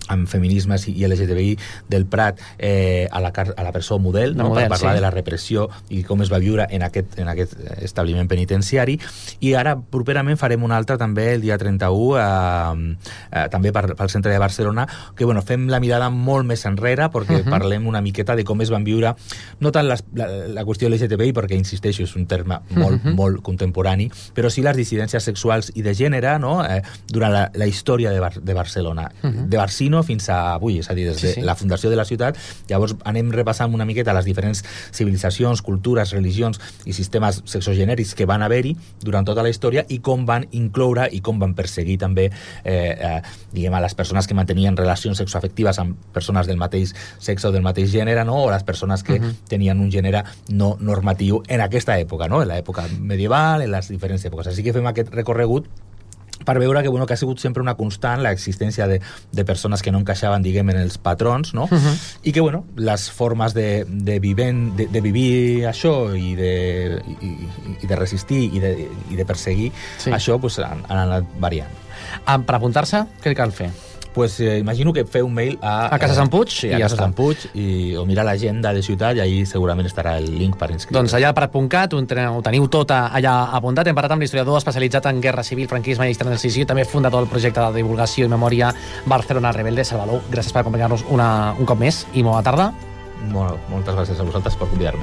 amb feminismes i L G T B I del Prat eh, a, la, a la presó model, no? model per parlar sí. de la repressió i com es va viure en aquest, en aquest establiment penitenciari. I ara properament farem una altra també el dia trenta-u eh, eh, també per, pel centre de Barcelona, que bueno, fem la mirada molt més enrere perquè uh -huh. parlem una miqueta de com es van viure no tant les, la, la qüestió L G T B I, perquè insisteixo, és un terme molt, uh -huh. molt contemporani, però sí les dissidències sexuals i de gènere, no? eh, durant la, la història de, Bar de Barcelona, uh -huh. de Barcino fins a avui, és a dir, des de sí, sí. la fundació de la ciutat. Llavors anem repassant una miqueta les diferents civilitzacions, cultures, religions i sistemes sexogenèrics que van haver-hi durant tota la història i com van incloure i com van perseguir també eh, eh, diguem, a les persones que mantenien relacions sexoafectives amb persones del mateix sexe o del mateix gènere, no? O les persones que uh -huh. tenien un gènere no normatiu en aquesta època, no? En l'època medieval, en les diferents èpoques. Així que fem aquest recorregut per veure que, bueno, que ha sigut sempre una constant l'existència de, de persones que no encaixaven, diguem, en els patrons, no? Uh-huh. I que, bueno, les formes de, de, viven, de, de vivir això i de, i, i de resistir i de, i de perseguir sí. això, pues, han, han anat variant. Um, per apuntar-se, què cal fer? Pues eh, imagino que feu un mail a... A Casa Sant Puig? Sí, i a ja Casa està. Sant Puig, i, o mirar l'agenda de ciutat, i ahí segurament estarà el link per inscriure. Doncs allà al prat punt cat ho teniu tot allà apuntat. Hem parlat amb l'historiador especialitzat en guerra civil, franquisme i història de transició, també fundador del projecte de divulgació i memòria Barcelona Rebelde. Salvador, gràcies per acompanyar-nos una, un cop més i bona tarda. Molt, moltes gràcies a vosaltres per convidar-me.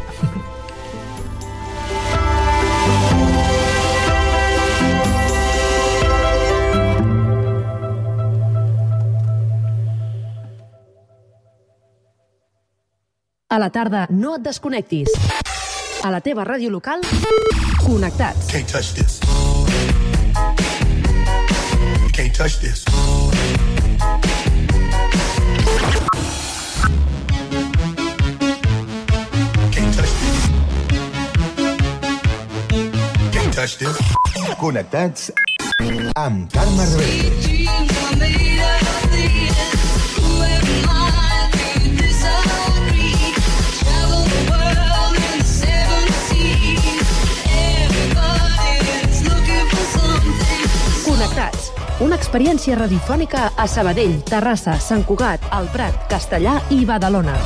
A la tarda no et desconnectis. A la teva ràdio local, connectats. Can't touch this. Can't touch this. Can't touch this. Can't touch this. Connectats amb Carme Reverte. Connectats, una experiència radiofònica a Sabadell, Terrassa, Sant Cugat, El Prat, Castellà i Badalona.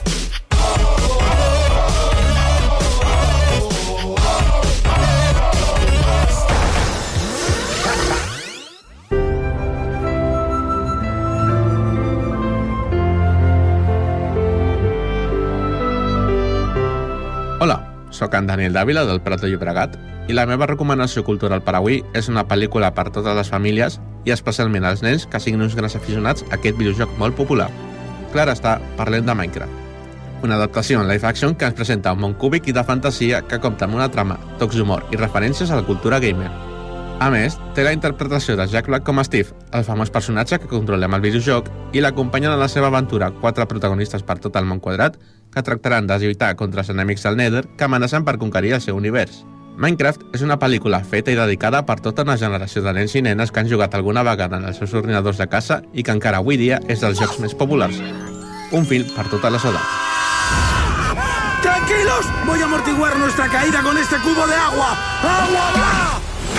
Hola, sóc en Daniel Dávila del Prat de Llobregat i la meva recomanació cultural per avui és una pel·lícula per totes les famílies i especialment als nens que siguin uns grans aficionats a aquest videojoc molt popular. Clar està, parlem de Minecraft. Una adaptació en live action que ens presenta un món cúbic i de fantasia que compta amb una trama, tocs d'humor i referències a la cultura gamer. A més, té la interpretació de Jack Black com a Steve, el famós personatge que controlem el videojoc, i l'acompanyen en la seva aventura quatre protagonistes per tot el món quadrat que tractaran de lluitar contra els enemics del Nether que amenacen per conquerir el seu univers. Minecraft és una pel·lícula feta i dedicada per tota una generació de nens i nenes que han jugat alguna vegada en els seus ordinadors de casa i que encara avui dia és dels jocs més populars. Un film per totes les edats. ¡Tranquilos! Voy a amortiguar nuestra caída con este cubo de agua. ¡Agua, bla!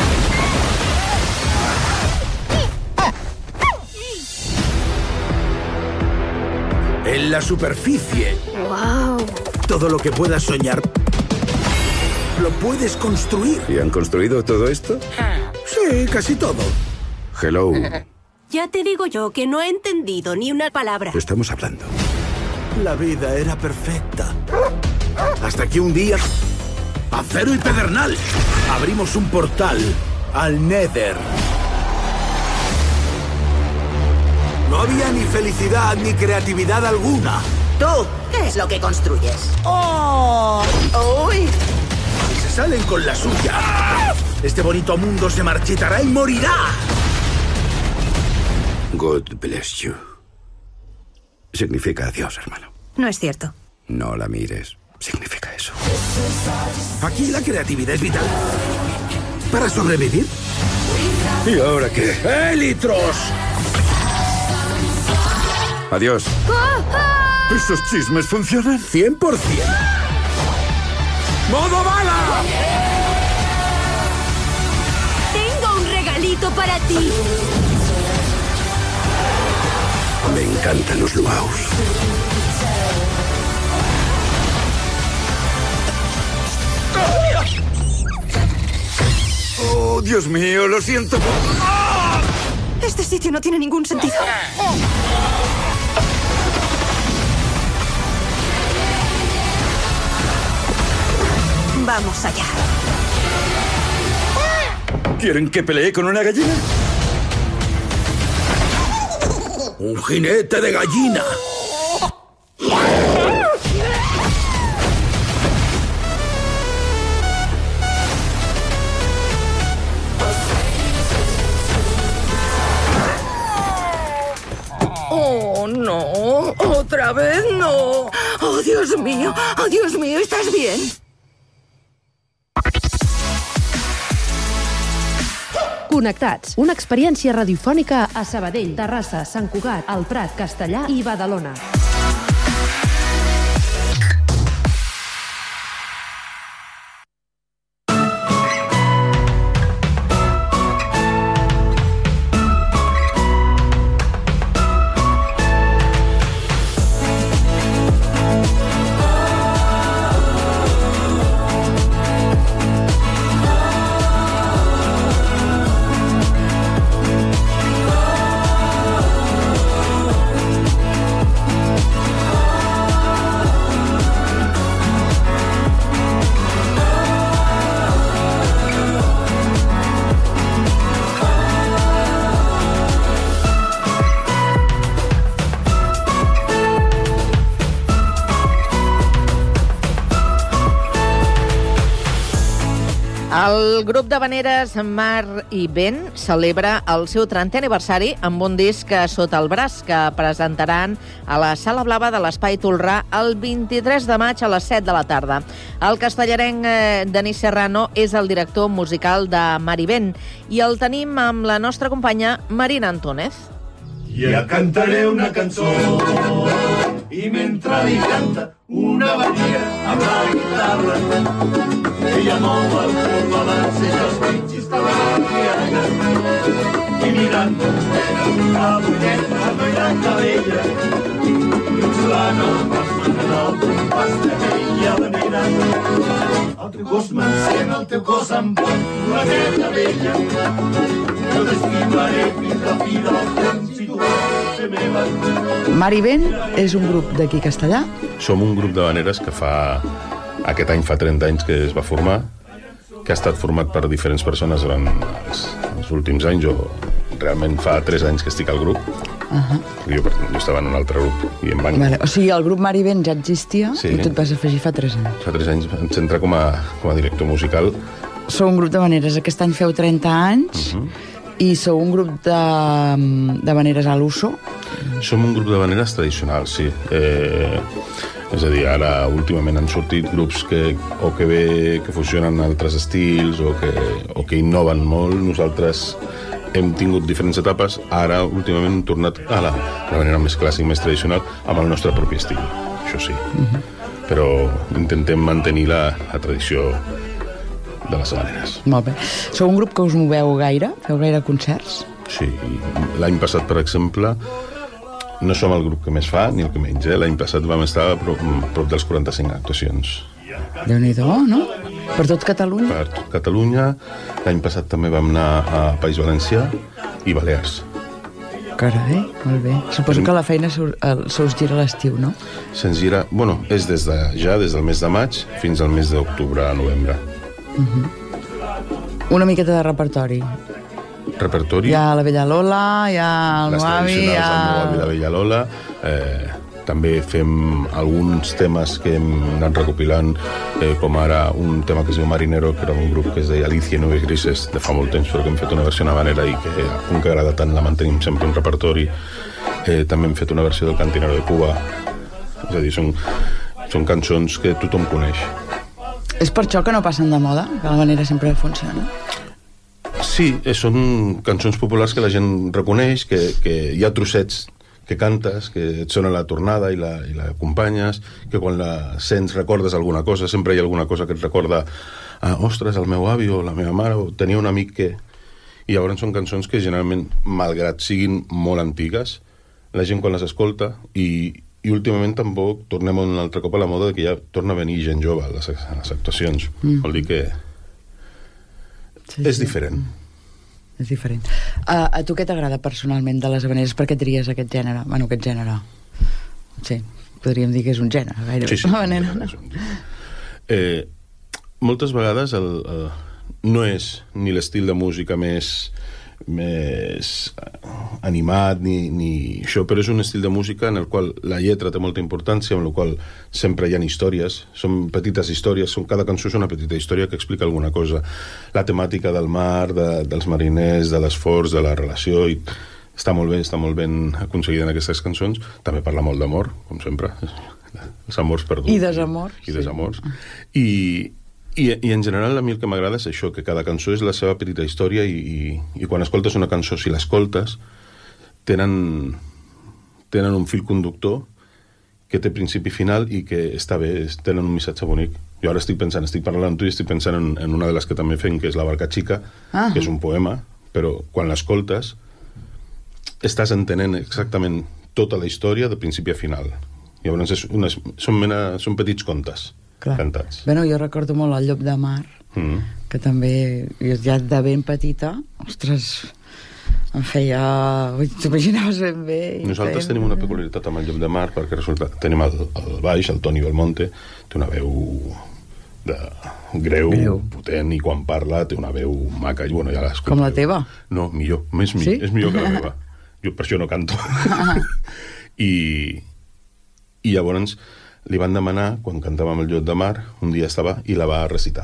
En la superficie. ¡Wow! Todo lo que puedas soñar lo puedes construir. ¿Y han construido todo esto? Sí, casi todo. Hello. Ya te digo yo que no he entendido ni una palabra. Estamos hablando. La vida era perfecta. Hasta que un día, Acero y Pedernal, abrimos un portal al Nether. No había ni felicidad ni creatividad alguna. ¿Tú? ¿Qué es lo que construyes? ¡Oh! ¡Uy! Si se salen con la suya, este bonito mundo se marchitará y morirá. God bless you. Significa adiós, hermano. No es cierto. No la mires. Significa eso. Aquí la creatividad es vital. ¿Para sobrevivir? ¿Y ahora qué? ¡Élitros! Adiós. ¿Esos chismes funcionan? cien por cien. ¡Modo bala! Tengo un regalito para ti. Me encantan los luaus. Oh, Dios mío, lo siento. Este sitio no tiene ningún sentido. Vamos allá. ¿Quieren que pelee con una gallina? ¡Un jinete de gallina! Oh, no. Otra vez no. Oh, Dios mío. Oh, Dios mío. ¿Estás bien? Connectats, una experiència radiofònica a Sabadell, Terrassa, Sant Cugat, El Prat, Castellà i Badalona. El grup d'havaneres Mar i Vent celebra el seu trentè aniversari amb un disc sota el braç que presentaran a la Sala Blava de l'Espai Tolrà el vint-i-tres de maig a les set de la tarda. El castellarenc eh, Denis Serrano és el director musical de Mar i Vent i el tenim amb la nostra companya Marina Antònez. Ja cantaré una cançó i mentre li canta una badia amb la guitarra ella mou el cul balanç i els pits estaven criant i mirant la bulleta bailant la vella i observant el pas manant el compàs de vella manera el teu cos m'encén, el teu cos em pon una neta vella jo t'estimaré fins a fi del temps i tu vols ser meva. Mar i Vent és un grup d'aquí Castellà. Som un grup d'havaneres que fa... Aquest any fa trenta anys que es va formar, que ha estat format per diferents persones durant els, els últims anys. Jo realment fa tres anys que estic al grup. Uh-huh. Jo, jo estava en un altre grup i em van... Vale. O sigui, el grup Mar i Vent ja existia sí. I tu et vas afegir fa tres anys. Fa tres anys ens entra com a, com a director musical. Sou un grup d'havaneres. Aquest any feu trenta anys uh-huh. I sou un grup d'havaneres a l'uso. Som un grup d'havaneres tradicionals, sí. Eh, és a dir, ara últimament han sortit grups que, o que bé que fusionen altres estils o que, o que innoven molt. Nosaltres hem tingut diferents etapes. Ara últimament hem tornat a la, la manera més clàssica, més tradicional, amb el nostre propi estil, això sí. Uh-huh. Però intentem mantenir la, la tradició de les havaneres. Molt bé. Sou un grup que us moveu gaire? Feu gaire concerts? Sí. L'any passat, per exemple, no som el grup que més fa, ni el que menys. Eh? L'any passat vam estar a prop, a prop dels quaranta-cinc actuacions. Déu-n'hi-do, no? Per tot Catalunya? Per tot Catalunya. L'any passat també vam anar a País Valencià i Balears. Carai, molt bé. Suposo que la feina se us gira a l'estiu, no? Se'ns gira... Bueno, és des de ja, des del mes de maig fins al mes d'octubre a novembre. Uh-huh. Una miqueta de repertori. Repertori? Hi ha la Vella Lola, hi ha el meu avi, hi ha... el meu avi, la Vella Lola. Eh, també fem alguns temes que hem anat recopilant, eh, com ara un tema que es diu Marinero, que era un grup que es deia Alicia i Nubes Grises, de fa molt temps, però que hem fet una versió havanera i que, com que agrada tant, la mantenim sempre en repertori. Eh, també hem fet una versió del Cantinero de Cuba. És a dir, són, són cançons que tothom coneix. És per això que no passen de moda? Que l'havanera sempre funciona? Sí, són cançons populars que la gent reconeix, que, que hi ha trossets que cantes, que et sona la tornada i la, i la acompanyes, que quan la sents recordes alguna cosa, sempre hi ha alguna cosa que et recorda ah, ostres, el meu avi o la meva mare, o tenia un amic que... I llavors són cançons que generalment, malgrat siguin molt antigues, la gent quan les escolta, i, i últimament tampoc tornem un altre cop a la moda que ja torna a venir gent jove a les, a les actuacions. Mm. Vol dir que sí, és sí. diferent. És diferent. Uh, a tu què t'agrada personalment de les havaneres? Per què tries aquest gènere? Bueno, aquest gènere. Sí, podríem dir que és un gènere, gairebé. Sí, sí. Havanera, no? Eh, moltes vegades el, el, no és ni l'estil de música més, més animat ni, ni això, però és un estil de música en el qual la lletra té molta importància, en el qual sempre hi ha històries, són petites històries, són, cada cançó és una petita història que explica alguna cosa, la temàtica del mar, de, dels mariners, de l'esforç, de la relació, i està molt bé, està molt ben aconseguida en aquestes cançons. També parla molt d'amor, com sempre, els amors perduts i desamors, i, i desamors. Sí. I I, i en general a mi el que m'agrada és això, que cada cançó és la seva petita història, i, i, i quan escoltes una cançó, si l'escoltes, tenen, tenen un fil conductor que té principi i final i que està bé, tenen un missatge bonic. Jo ara estic pensant, estic parlant amb tu i estic pensant en, en una de les que també fem, que és La barca xica, ah. que és un poema, però quan l'escoltes estàs entenent exactament tota la història de principi a final. Llavors és unes, són, mena, són petits contes. Clar. Cantats. Bueno, jo recordo molt El llop de mar, mm. que també, jo ja de ben petita, ostres, em feia... T'imaginaves ben bé. Nosaltres feien... tenim una peculiaritat amb El llop de mar, perquè resulta tenim el, el baix, el Toni Belmonte, té una veu de greu, greu, potent, i quan parla té una veu maca. I, bueno, ja com la teva? No, millor, més, sí? És millor que la meva. Jo per això no canto. I, I llavors li van demanar, quan cantàvem El llop de mar, un dia estava i la va recitar.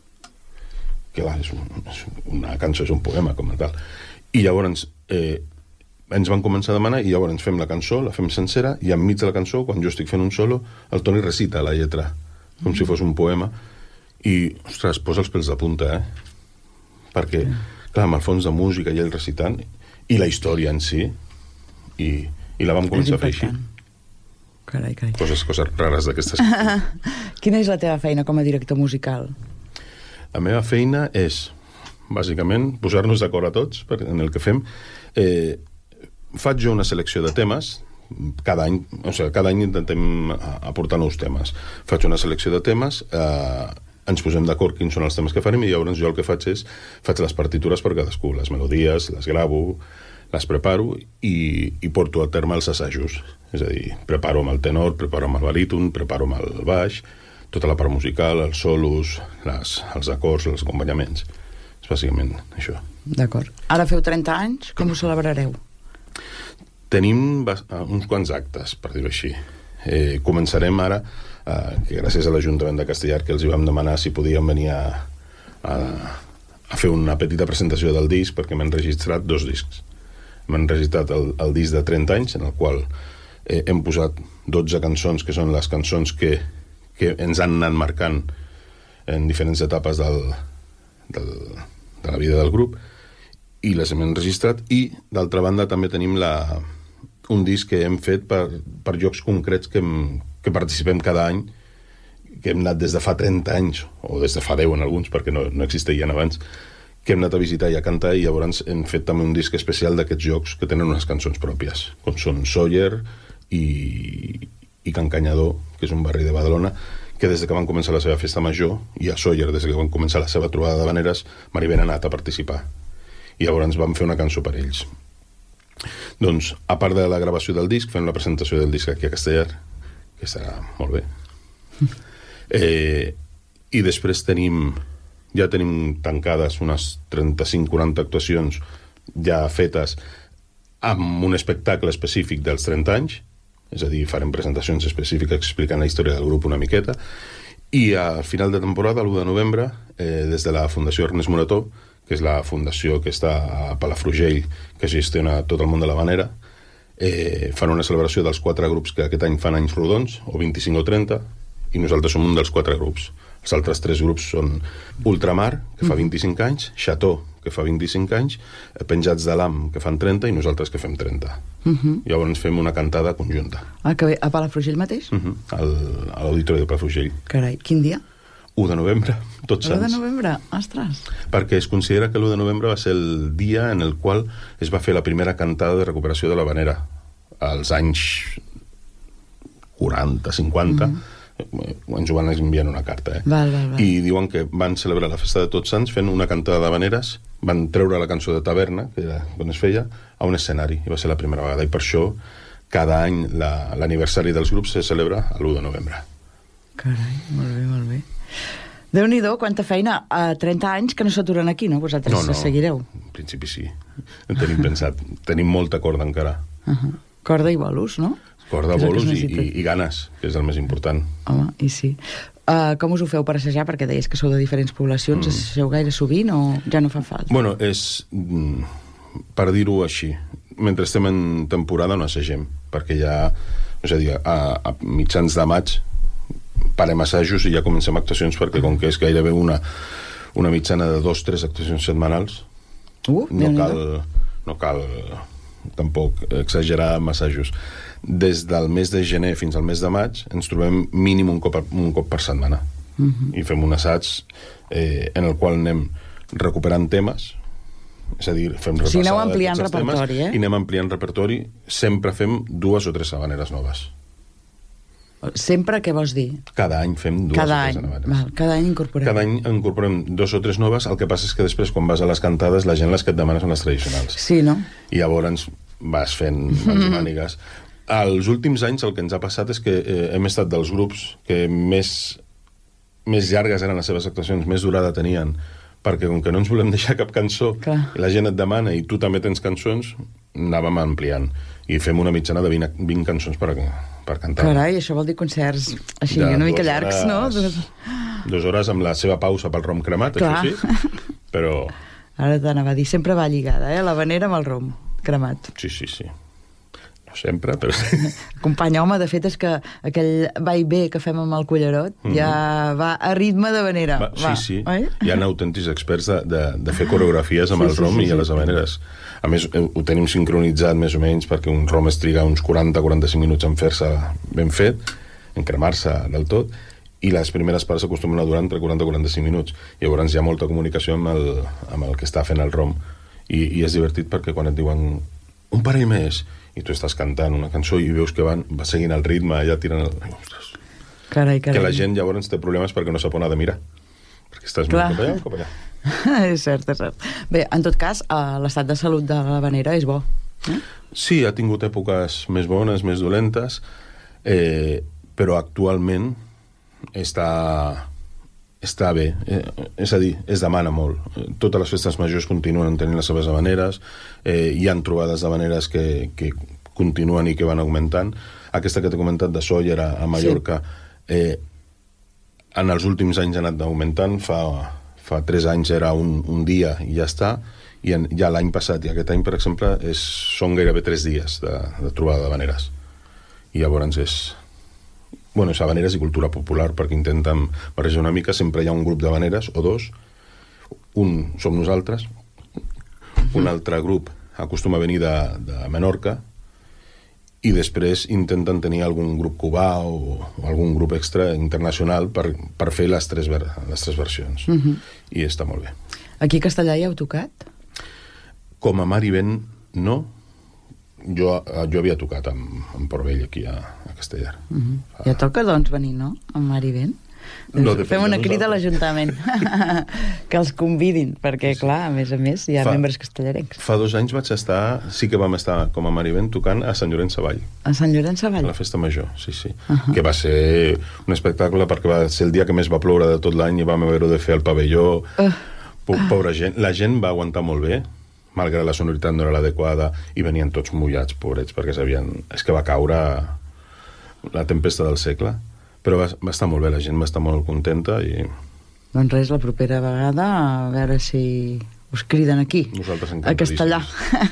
Que clar, és, un, és una cançó, és un poema com a tal. I llavors eh, ens van començar a demanar, i llavors fem la cançó, la fem sencera, i enmig de la cançó, quan jo estic fent un solo, el Toni recita la lletra, com mm. si fos un poema, i, ostres, posa els pèls de punta, eh? Perquè, clar, amb el fons de música i ell recitant, i la història en si, i, i la vam començar a fer així. Carai, carai. Coses, coses rares d'aquestes. Quina és la teva feina com a director musical? La meva feina és, bàsicament, posar-nos d'acord a tots en el que fem. Eh, faig jo una selecció de temes, cada any, o sigui, cada any intentem aportar nous temes. Faig una selecció de temes, eh, ens posem d'acord quins són els temes que farem, i llavors jo el que faig és, faig les partitures per cadascú, les melodies, les gravo, les preparo i, i porto a terme els assajos. És a dir, preparo amb el tenor, preparo amb el baríton, preparo amb el baix, tota la part musical, els solos, les, els acords, els acompanyaments. És bàsicament això. D'acord. Ara feu trenta anys, com ho celebrareu? Tenim uns quants actes, per dir-ho així. Eh, començarem ara, eh, que gràcies a l'Ajuntament de Castellar, que els hi vam demanar si podíem venir a, a, a fer una petita presentació del disc, perquè m'han registrat dos discs. M'han registrat el, el disc de trenta anys, en el qual eh, hem posat dotze cançons, que són les cançons que, que ens han anat marcant en diferents etapes del, del, de la vida del grup, i les hem enregistrat. I, d'altra banda, també tenim la, un disc que hem fet per, per llocs concrets que, hem, que participem cada any, que hem anat des de fa trenta anys, o des de fa deu en alguns, perquè no, no existien abans, que hem anat a visitar i a cantar, i llavors hem fet també un disc especial d'aquests jocs que tenen unes cançons pròpies, com són Sóller i, i Can Canyador, que és un barri de Badalona, que des que van començar la seva festa major, i a Sóller, des que van començar la seva trobada d'havaneres, m'hi han anat a participar. I llavors vam fer una cançó per ells. Doncs, a part de la gravació del disc, fem la presentació del disc aquí a Castellar, que estarà molt bé. Eh, I després tenim... Ja tenim tancades unes trenta-cinc quaranta actuacions ja fetes amb un espectacle específic dels trenta anys, és a dir, farem presentacions específiques explicant la història del grup una miqueta, i a final de temporada, l'u de novembre, eh, des de la Fundació Ernest Morató, que és la fundació que està a Palafrugell, que gestiona tot el món de l'havanera, eh, fan una celebració dels quatre grups que aquest any fan anys rodons, o vint-i-cinc o trenta, i nosaltres som un dels quatre grups. Els altres tres grups són Ultramar, que fa vint-i-cinc anys, Chateau, que fa vint-i-cinc anys, Penjats de l'Am, que fan trenta, i nosaltres que fem trenta. Uh -huh. Llavors fem una cantada conjunta. Ah, que bé, a Palafrugell mateix? Uh -huh. Al, a l'Auditori de Palafrugell. Carai, quin dia? u de novembre, tots sants. u de novembre, ostres. Perquè es considera que l'u de novembre va ser el dia en el qual es va fer la primera cantada de recuperació de l'havanera als anys quaranta, cinquanta, mm-hmm. ens ho van enviar una carta, eh? Val, val, val. I diuen que van celebrar la festa de Tots Sants fent una cantada d'havaneres, van treure la cançó de Taverna, que era on es feia, a un escenari, i va ser la primera vegada, i per això cada any l'aniversari dels grups se celebra l'u de novembre. Carai, molt bé, molt bé. Déu-n'hi-do, quanta feina. A trenta anys que no s'aturen aquí, no? Vosaltres no, no, seguireu. En principi sí. Tenim pensat. Tenim molta corda encara. Uh -huh. Corda i bolos, no? Corda, bolos i, i, i ganes, que és el més important. Home, i sí. Uh, com us ho feu per assajar? Perquè deies que sou de diferents poblacions. Mm. Assageu gaire sovint o ja no fa falta? Bueno, és... Per dir-ho així, mentre estem en temporada no assagem, perquè ja... És a dir, a, a mitjans de maig parem assajos i ja comencem actuacions, perquè com que és gairebé una, una mitjana de dos o tres actuacions setmanals, uh, no cal, no cal tampoc exagerar amb assajos. Des del mes de gener fins al mes de maig ens trobem mínim un cop, un cop per setmana. Uh-huh. I fem un assaig eh, en el qual anem recuperant temes, és a dir, fem repassada sí, aneu ampliant de tots els repertori, temes, eh? i anem ampliant repertori. Sempre fem dues o tres havaneres noves. Sempre, què vols dir? Cada any fem dues cada o tres any. havaneres. Val, cada any incorporem. Cada any incorporem dos o tres noves, el que passa és que després, quan vas a les cantades, la gent les que et demana són les tradicionals. Sí, no? I llavors vas fent mans i mànigues. Els últims anys el que ens ha passat és que eh, hem estat dels grups que més, més llargues eren les seves actuacions, més durada tenien, perquè com que no ens volem deixar cap cançó, clar, i la gent et demana i tu també tens cançons, anàvem ampliant. I fem una mitjana de vint, vint cançons per, per cantar. Carai, això vol dir concerts així, una mica llargs, no? Dues, dues hores amb la seva pausa pel rom cremat, clar, això sí, però... Ara t'anava a dir, sempre va lligada, eh? L'havanera amb el rom cremat. Sí, sí, sí. No sempre, però... Company, home, de fet és que aquell va i ve que fem amb el cullerot mm-hmm. ja va a ritme d'havanera. Va, sí, va, sí. Oi? Hi ha autèntics experts de, de, de fer coreografies amb sí, el rom sí, sí, i a les havaneres. A més, ho tenim sincronitzat més o menys perquè un rom es triga uns quaranta a quaranta-cinc minuts en fer-se ben fet, en cremar-se del tot, i les primeres parts s'acostumen a durar entre quaranta a quaranta-cinc minuts. Llavors hi ha molta comunicació amb el, amb el que està fent el rom. I, i és divertit perquè quan et diuen un parell més, i tu estàs cantant una cançó i veus que van, va seguint el ritme, allà tirant el... Ostres. Carai, carai. Que la gent llavors té problemes perquè no sap on ha de mirar. Perquè estàs mirant cap allà o cap allà. És cert, és cert. Bé, en tot cas, l'estat de salut de l'havanera és bo. Eh? Sí, ha tingut èpoques més bones, més dolentes, eh, però actualment està... està bé, eh, és a dir, es demana molt. Totes les festes majors continuen tenint les seves havaneres, eh, hi han trobades d'havaneres que, que continuen i que van augmentant. Aquesta que t'he comentat de Sóller a, a Mallorca, sí. eh, en els últims anys ha anat augmentant, fa, fa tres anys era un, un dia i ja està, i en, ja l'any passat i aquest any, per exemple, és, són gairebé tres dies de, de trobada d'havaneres. I llavors és... Bueno, és havaneres i cultura popular, perquè intenten barrejar una mica. Sempre hi ha un grup d'havaneres, o dos. Un som nosaltres, un altre grup acostuma a venir de, de Menorca, i després intenten tenir algun grup cubà o, o algun grup extra internacional per, per fer les tres, ver, les tres versions. Uh-huh. I està molt bé. Aquí a Castellà hi heu tocat? Com a mar i vent, no. Jo, jo havia tocat amb, amb Port Vell aquí a, a Castellar. Uh-huh. Ah. Ja toca, doncs, venir, no? Amb mar i vent. No, fem una crida a l'Ajuntament que els convidin, perquè, sí. clar, a més a més hi ha fa, membres castellarencs. Fa dos anys vaig estar, sí que vam estar com a mar i vent tocant a Sant Llorenç Savall. A Sant Llorenç Savall? A la festa major, sí, sí. Uh-huh. Que va ser un espectacle perquè va ser el dia que més va ploure de tot l'any i vam haver-ho de fer al pavelló. Uh. Pobra gent. La gent va aguantar molt bé, malgrat la sonoritat no era l'adequada, i venien tots mullats, pobrets, perquè sabien... És que va caure la tempesta del segle. Però va, va estar molt bé, la gent va estar molt contenta i... Doncs res, la propera vegada a veure si us criden aquí, a Castellà.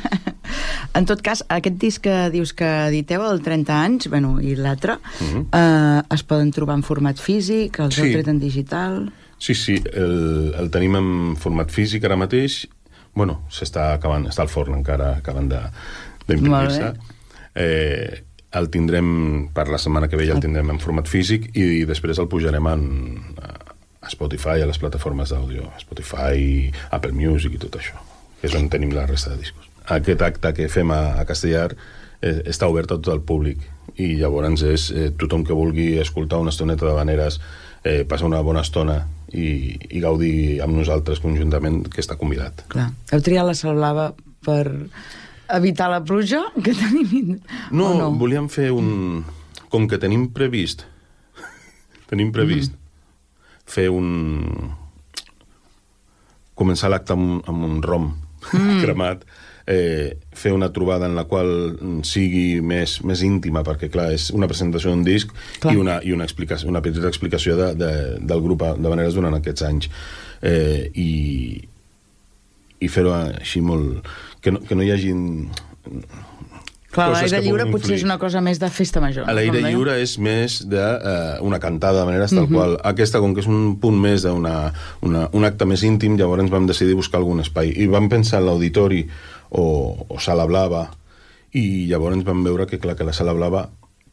En tot cas, aquest disc que dius que editeu, el trenta anys, bueno, i l'altre, uh-huh. eh, es poden trobar en format físic, els sí. heu tret en digital... Sí, sí, el, el tenim en format físic ara mateix. Bueno, s'està acabant, està al forn encara, acabant d'imprimir-se. Eh, el tindrem, per la setmana que ve ja el tindrem en format físic i després el pujarem en, a Spotify, a les plataformes d'àudio, Spotify, Apple Music i tot això, que és on tenim la resta de discos. aquest acte que fem a, a Castellar eh, està obert a tot el públic i llavors és eh, tothom que vulgui escoltar una estoneta d'havaneres, eh, passar una bona estona i, i gaudir amb nosaltres conjuntament, que està convidat. Clar. Heu triat la Sala Blava per evitar la pluja que tenim? No, no, volíem fer un... Com que tenim previst tenim previst mm. fer un... començar l'acte amb, amb un rom mm. cremat, eh, fer una trobada en la qual sigui més, més íntima, perquè clar, és una presentació d'un disc clar. i, una, i una, explicació, una petita explicació de, de, del grup d'Havaneres durant aquests anys. Eh, i i fer-ho així molt... Que no, que no hi hagin... Clar, l'aire lliure potser és una cosa més de festa major. No? L'aire lliure és més d'una uh, cantada de maneres tal uh -huh. qual. Aquesta, com que és un punt més d'un acte més íntim, llavors vam decidir buscar algun espai. I vam pensar en l'auditori o, o Sala Blava, i llavors vam veure que, clar, que la Sala Blava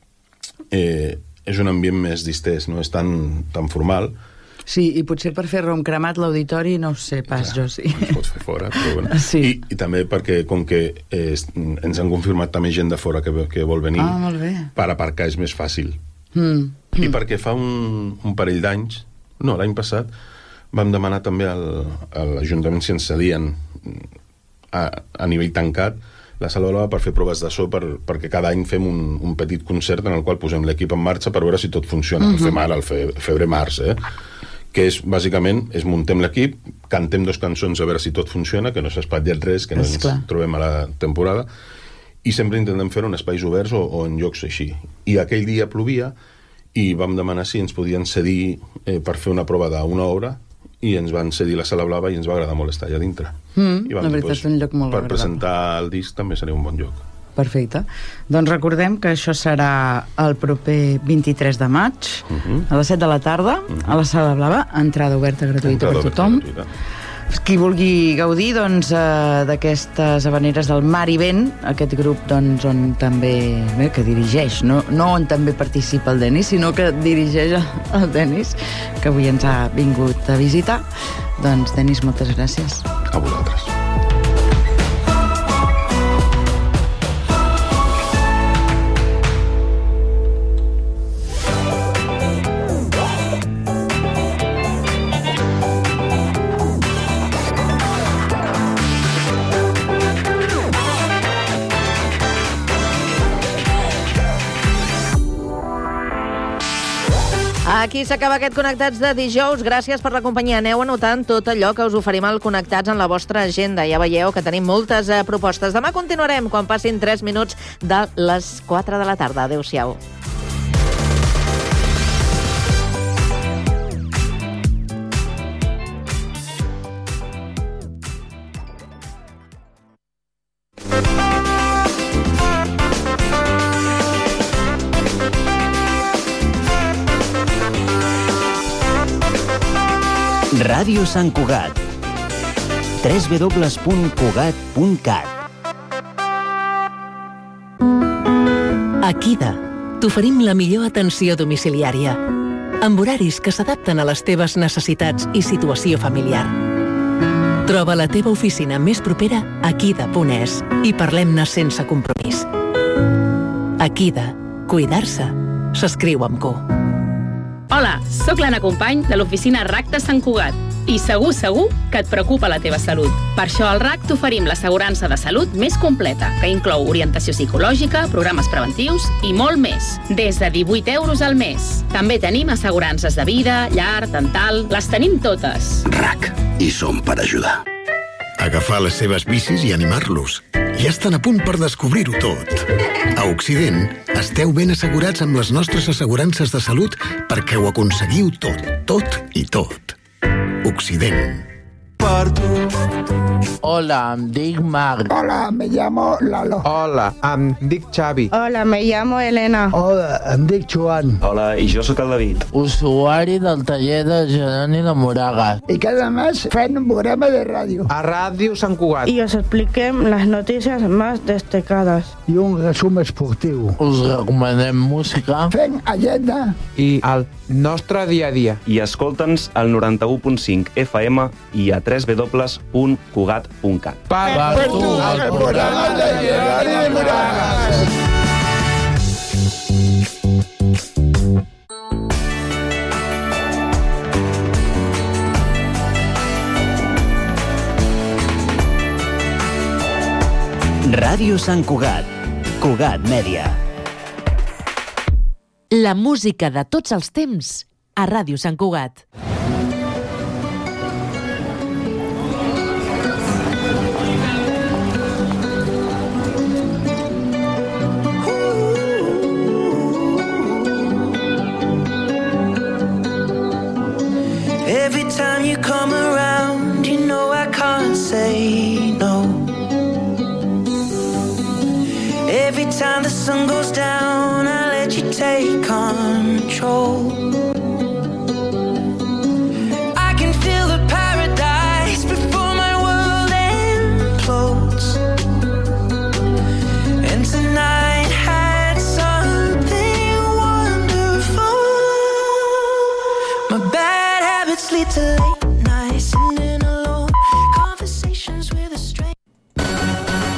eh, és un ambient més distès, no és tan, tan formal. Sí, i potser per fer rom cremat l'auditori, no ho sé pas, clar, jo sí. Ens pots fer fora, però bueno. Sí. I, I també perquè, com que eh, ens han confirmat també gent de fora que, que vol venir, ah, molt bé. Per aparcar és més fàcil. Mm. I mm. perquè fa un, un parell d'anys, no, l'any passat, vam demanar també al, a l'Ajuntament si ens cedien a, a nivell tancat la Sala Blava per fer proves de so, per, perquè cada any fem un, un petit concert en el qual posem l'equip en marxa per veure si tot funciona. Mm-hmm. El fem ara, el fe, febrer-març, eh? Que és, bàsicament, és muntem l'equip, cantem dos cançons a veure si tot funciona, que no s'ha espatllat res, que no ens clar. trobem a la temporada, i sempre intentem fer-ho en espais oberts o, o en llocs així. I aquell dia plovia i vam demanar si ens podien cedir eh, per fer una prova d'una hora, i ens van cedir la Sala Blava i ens va agradar molt estar allà dintre. Mm, I vam la dir, veritat, pues, és un lloc molt per agradable. presentar el disc també seria un bon lloc. Perfecte. Doncs recordem que això serà el proper vint-i-tres de maig, uh-huh. a les set de la tarda, uh-huh. a la Sala Blava, entrada oberta gratuïta entrada per tothom. Gratuïta. Qui vulgui gaudir doncs, eh, d'aquestes havaneres del Mar i Vent, aquest grup doncs, on també bé, que dirigeix, no, no on també participa el Denis, sinó que dirigeix el Denis, que avui ens ha vingut a visitar. Doncs, Denis, moltes gràcies. A vosaltres. Aquí s'acaba aquest Connectats de dijous. Gràcies per la companyia. Aneu anotant tot allò que us oferim al Connectats en la vostra agenda. Ja veieu que tenim moltes eh, propostes. Demà continuarem quan passin tres minuts de les quatre de la tarda. Adéu-siau. Ràdio Sant Cugat. w w w punt cugat punt cat. Akida. T'oferim la millor atenció domiciliària, amb horaris que s'adapten a les teves necessitats i situació familiar. Troba la teva oficina més propera a akida punt es i parlem-ne sense compromís. Akida. Cuidar-se s'escriu amb Q. Hola, sóc l'Anna Company de l'oficina R A C de Sant Cugat i segur, segur que et preocupa la teva salut. Per això al R A C t'oferim l'assegurança de salut més completa, que inclou orientació psicològica, programes preventius i molt més, des de divuit euros al mes. També tenim assegurances de vida, llar, dental, les tenim totes. R A C, hi som per ajudar. Agafar les seves bicis i animar-los. Ja estan a punt per descobrir-ho tot. A Occident, esteu ben assegurats amb les nostres assegurances de salut perquè ho aconseguiu tot, tot i tot. Occident. Per tu. Hola, em dic Marc. Hola, me llamo Lalo. Hola, em dic Xavi. Hola, me llamo Elena. Hola, em dic Joan. Hola, i jo sóc el David. Usuari del taller de Geroni de Moragas. I cada mes fem un programa de ràdio. A Ràdio Sant Cugat. I us expliquem les notícies més destacades. I un resum esportiu. Us recomanem música. Fem agenda. I el nostre dia a dia. I escolta'ns al noranta-u punt cinc F M i a tres w w w punt cugat punt cat. Per tu, el programa de Gerard i Moragas. Ràdio Sant Cugat. Cugat Mèdia. La música de tots els temps a Ràdio Sant Cugat.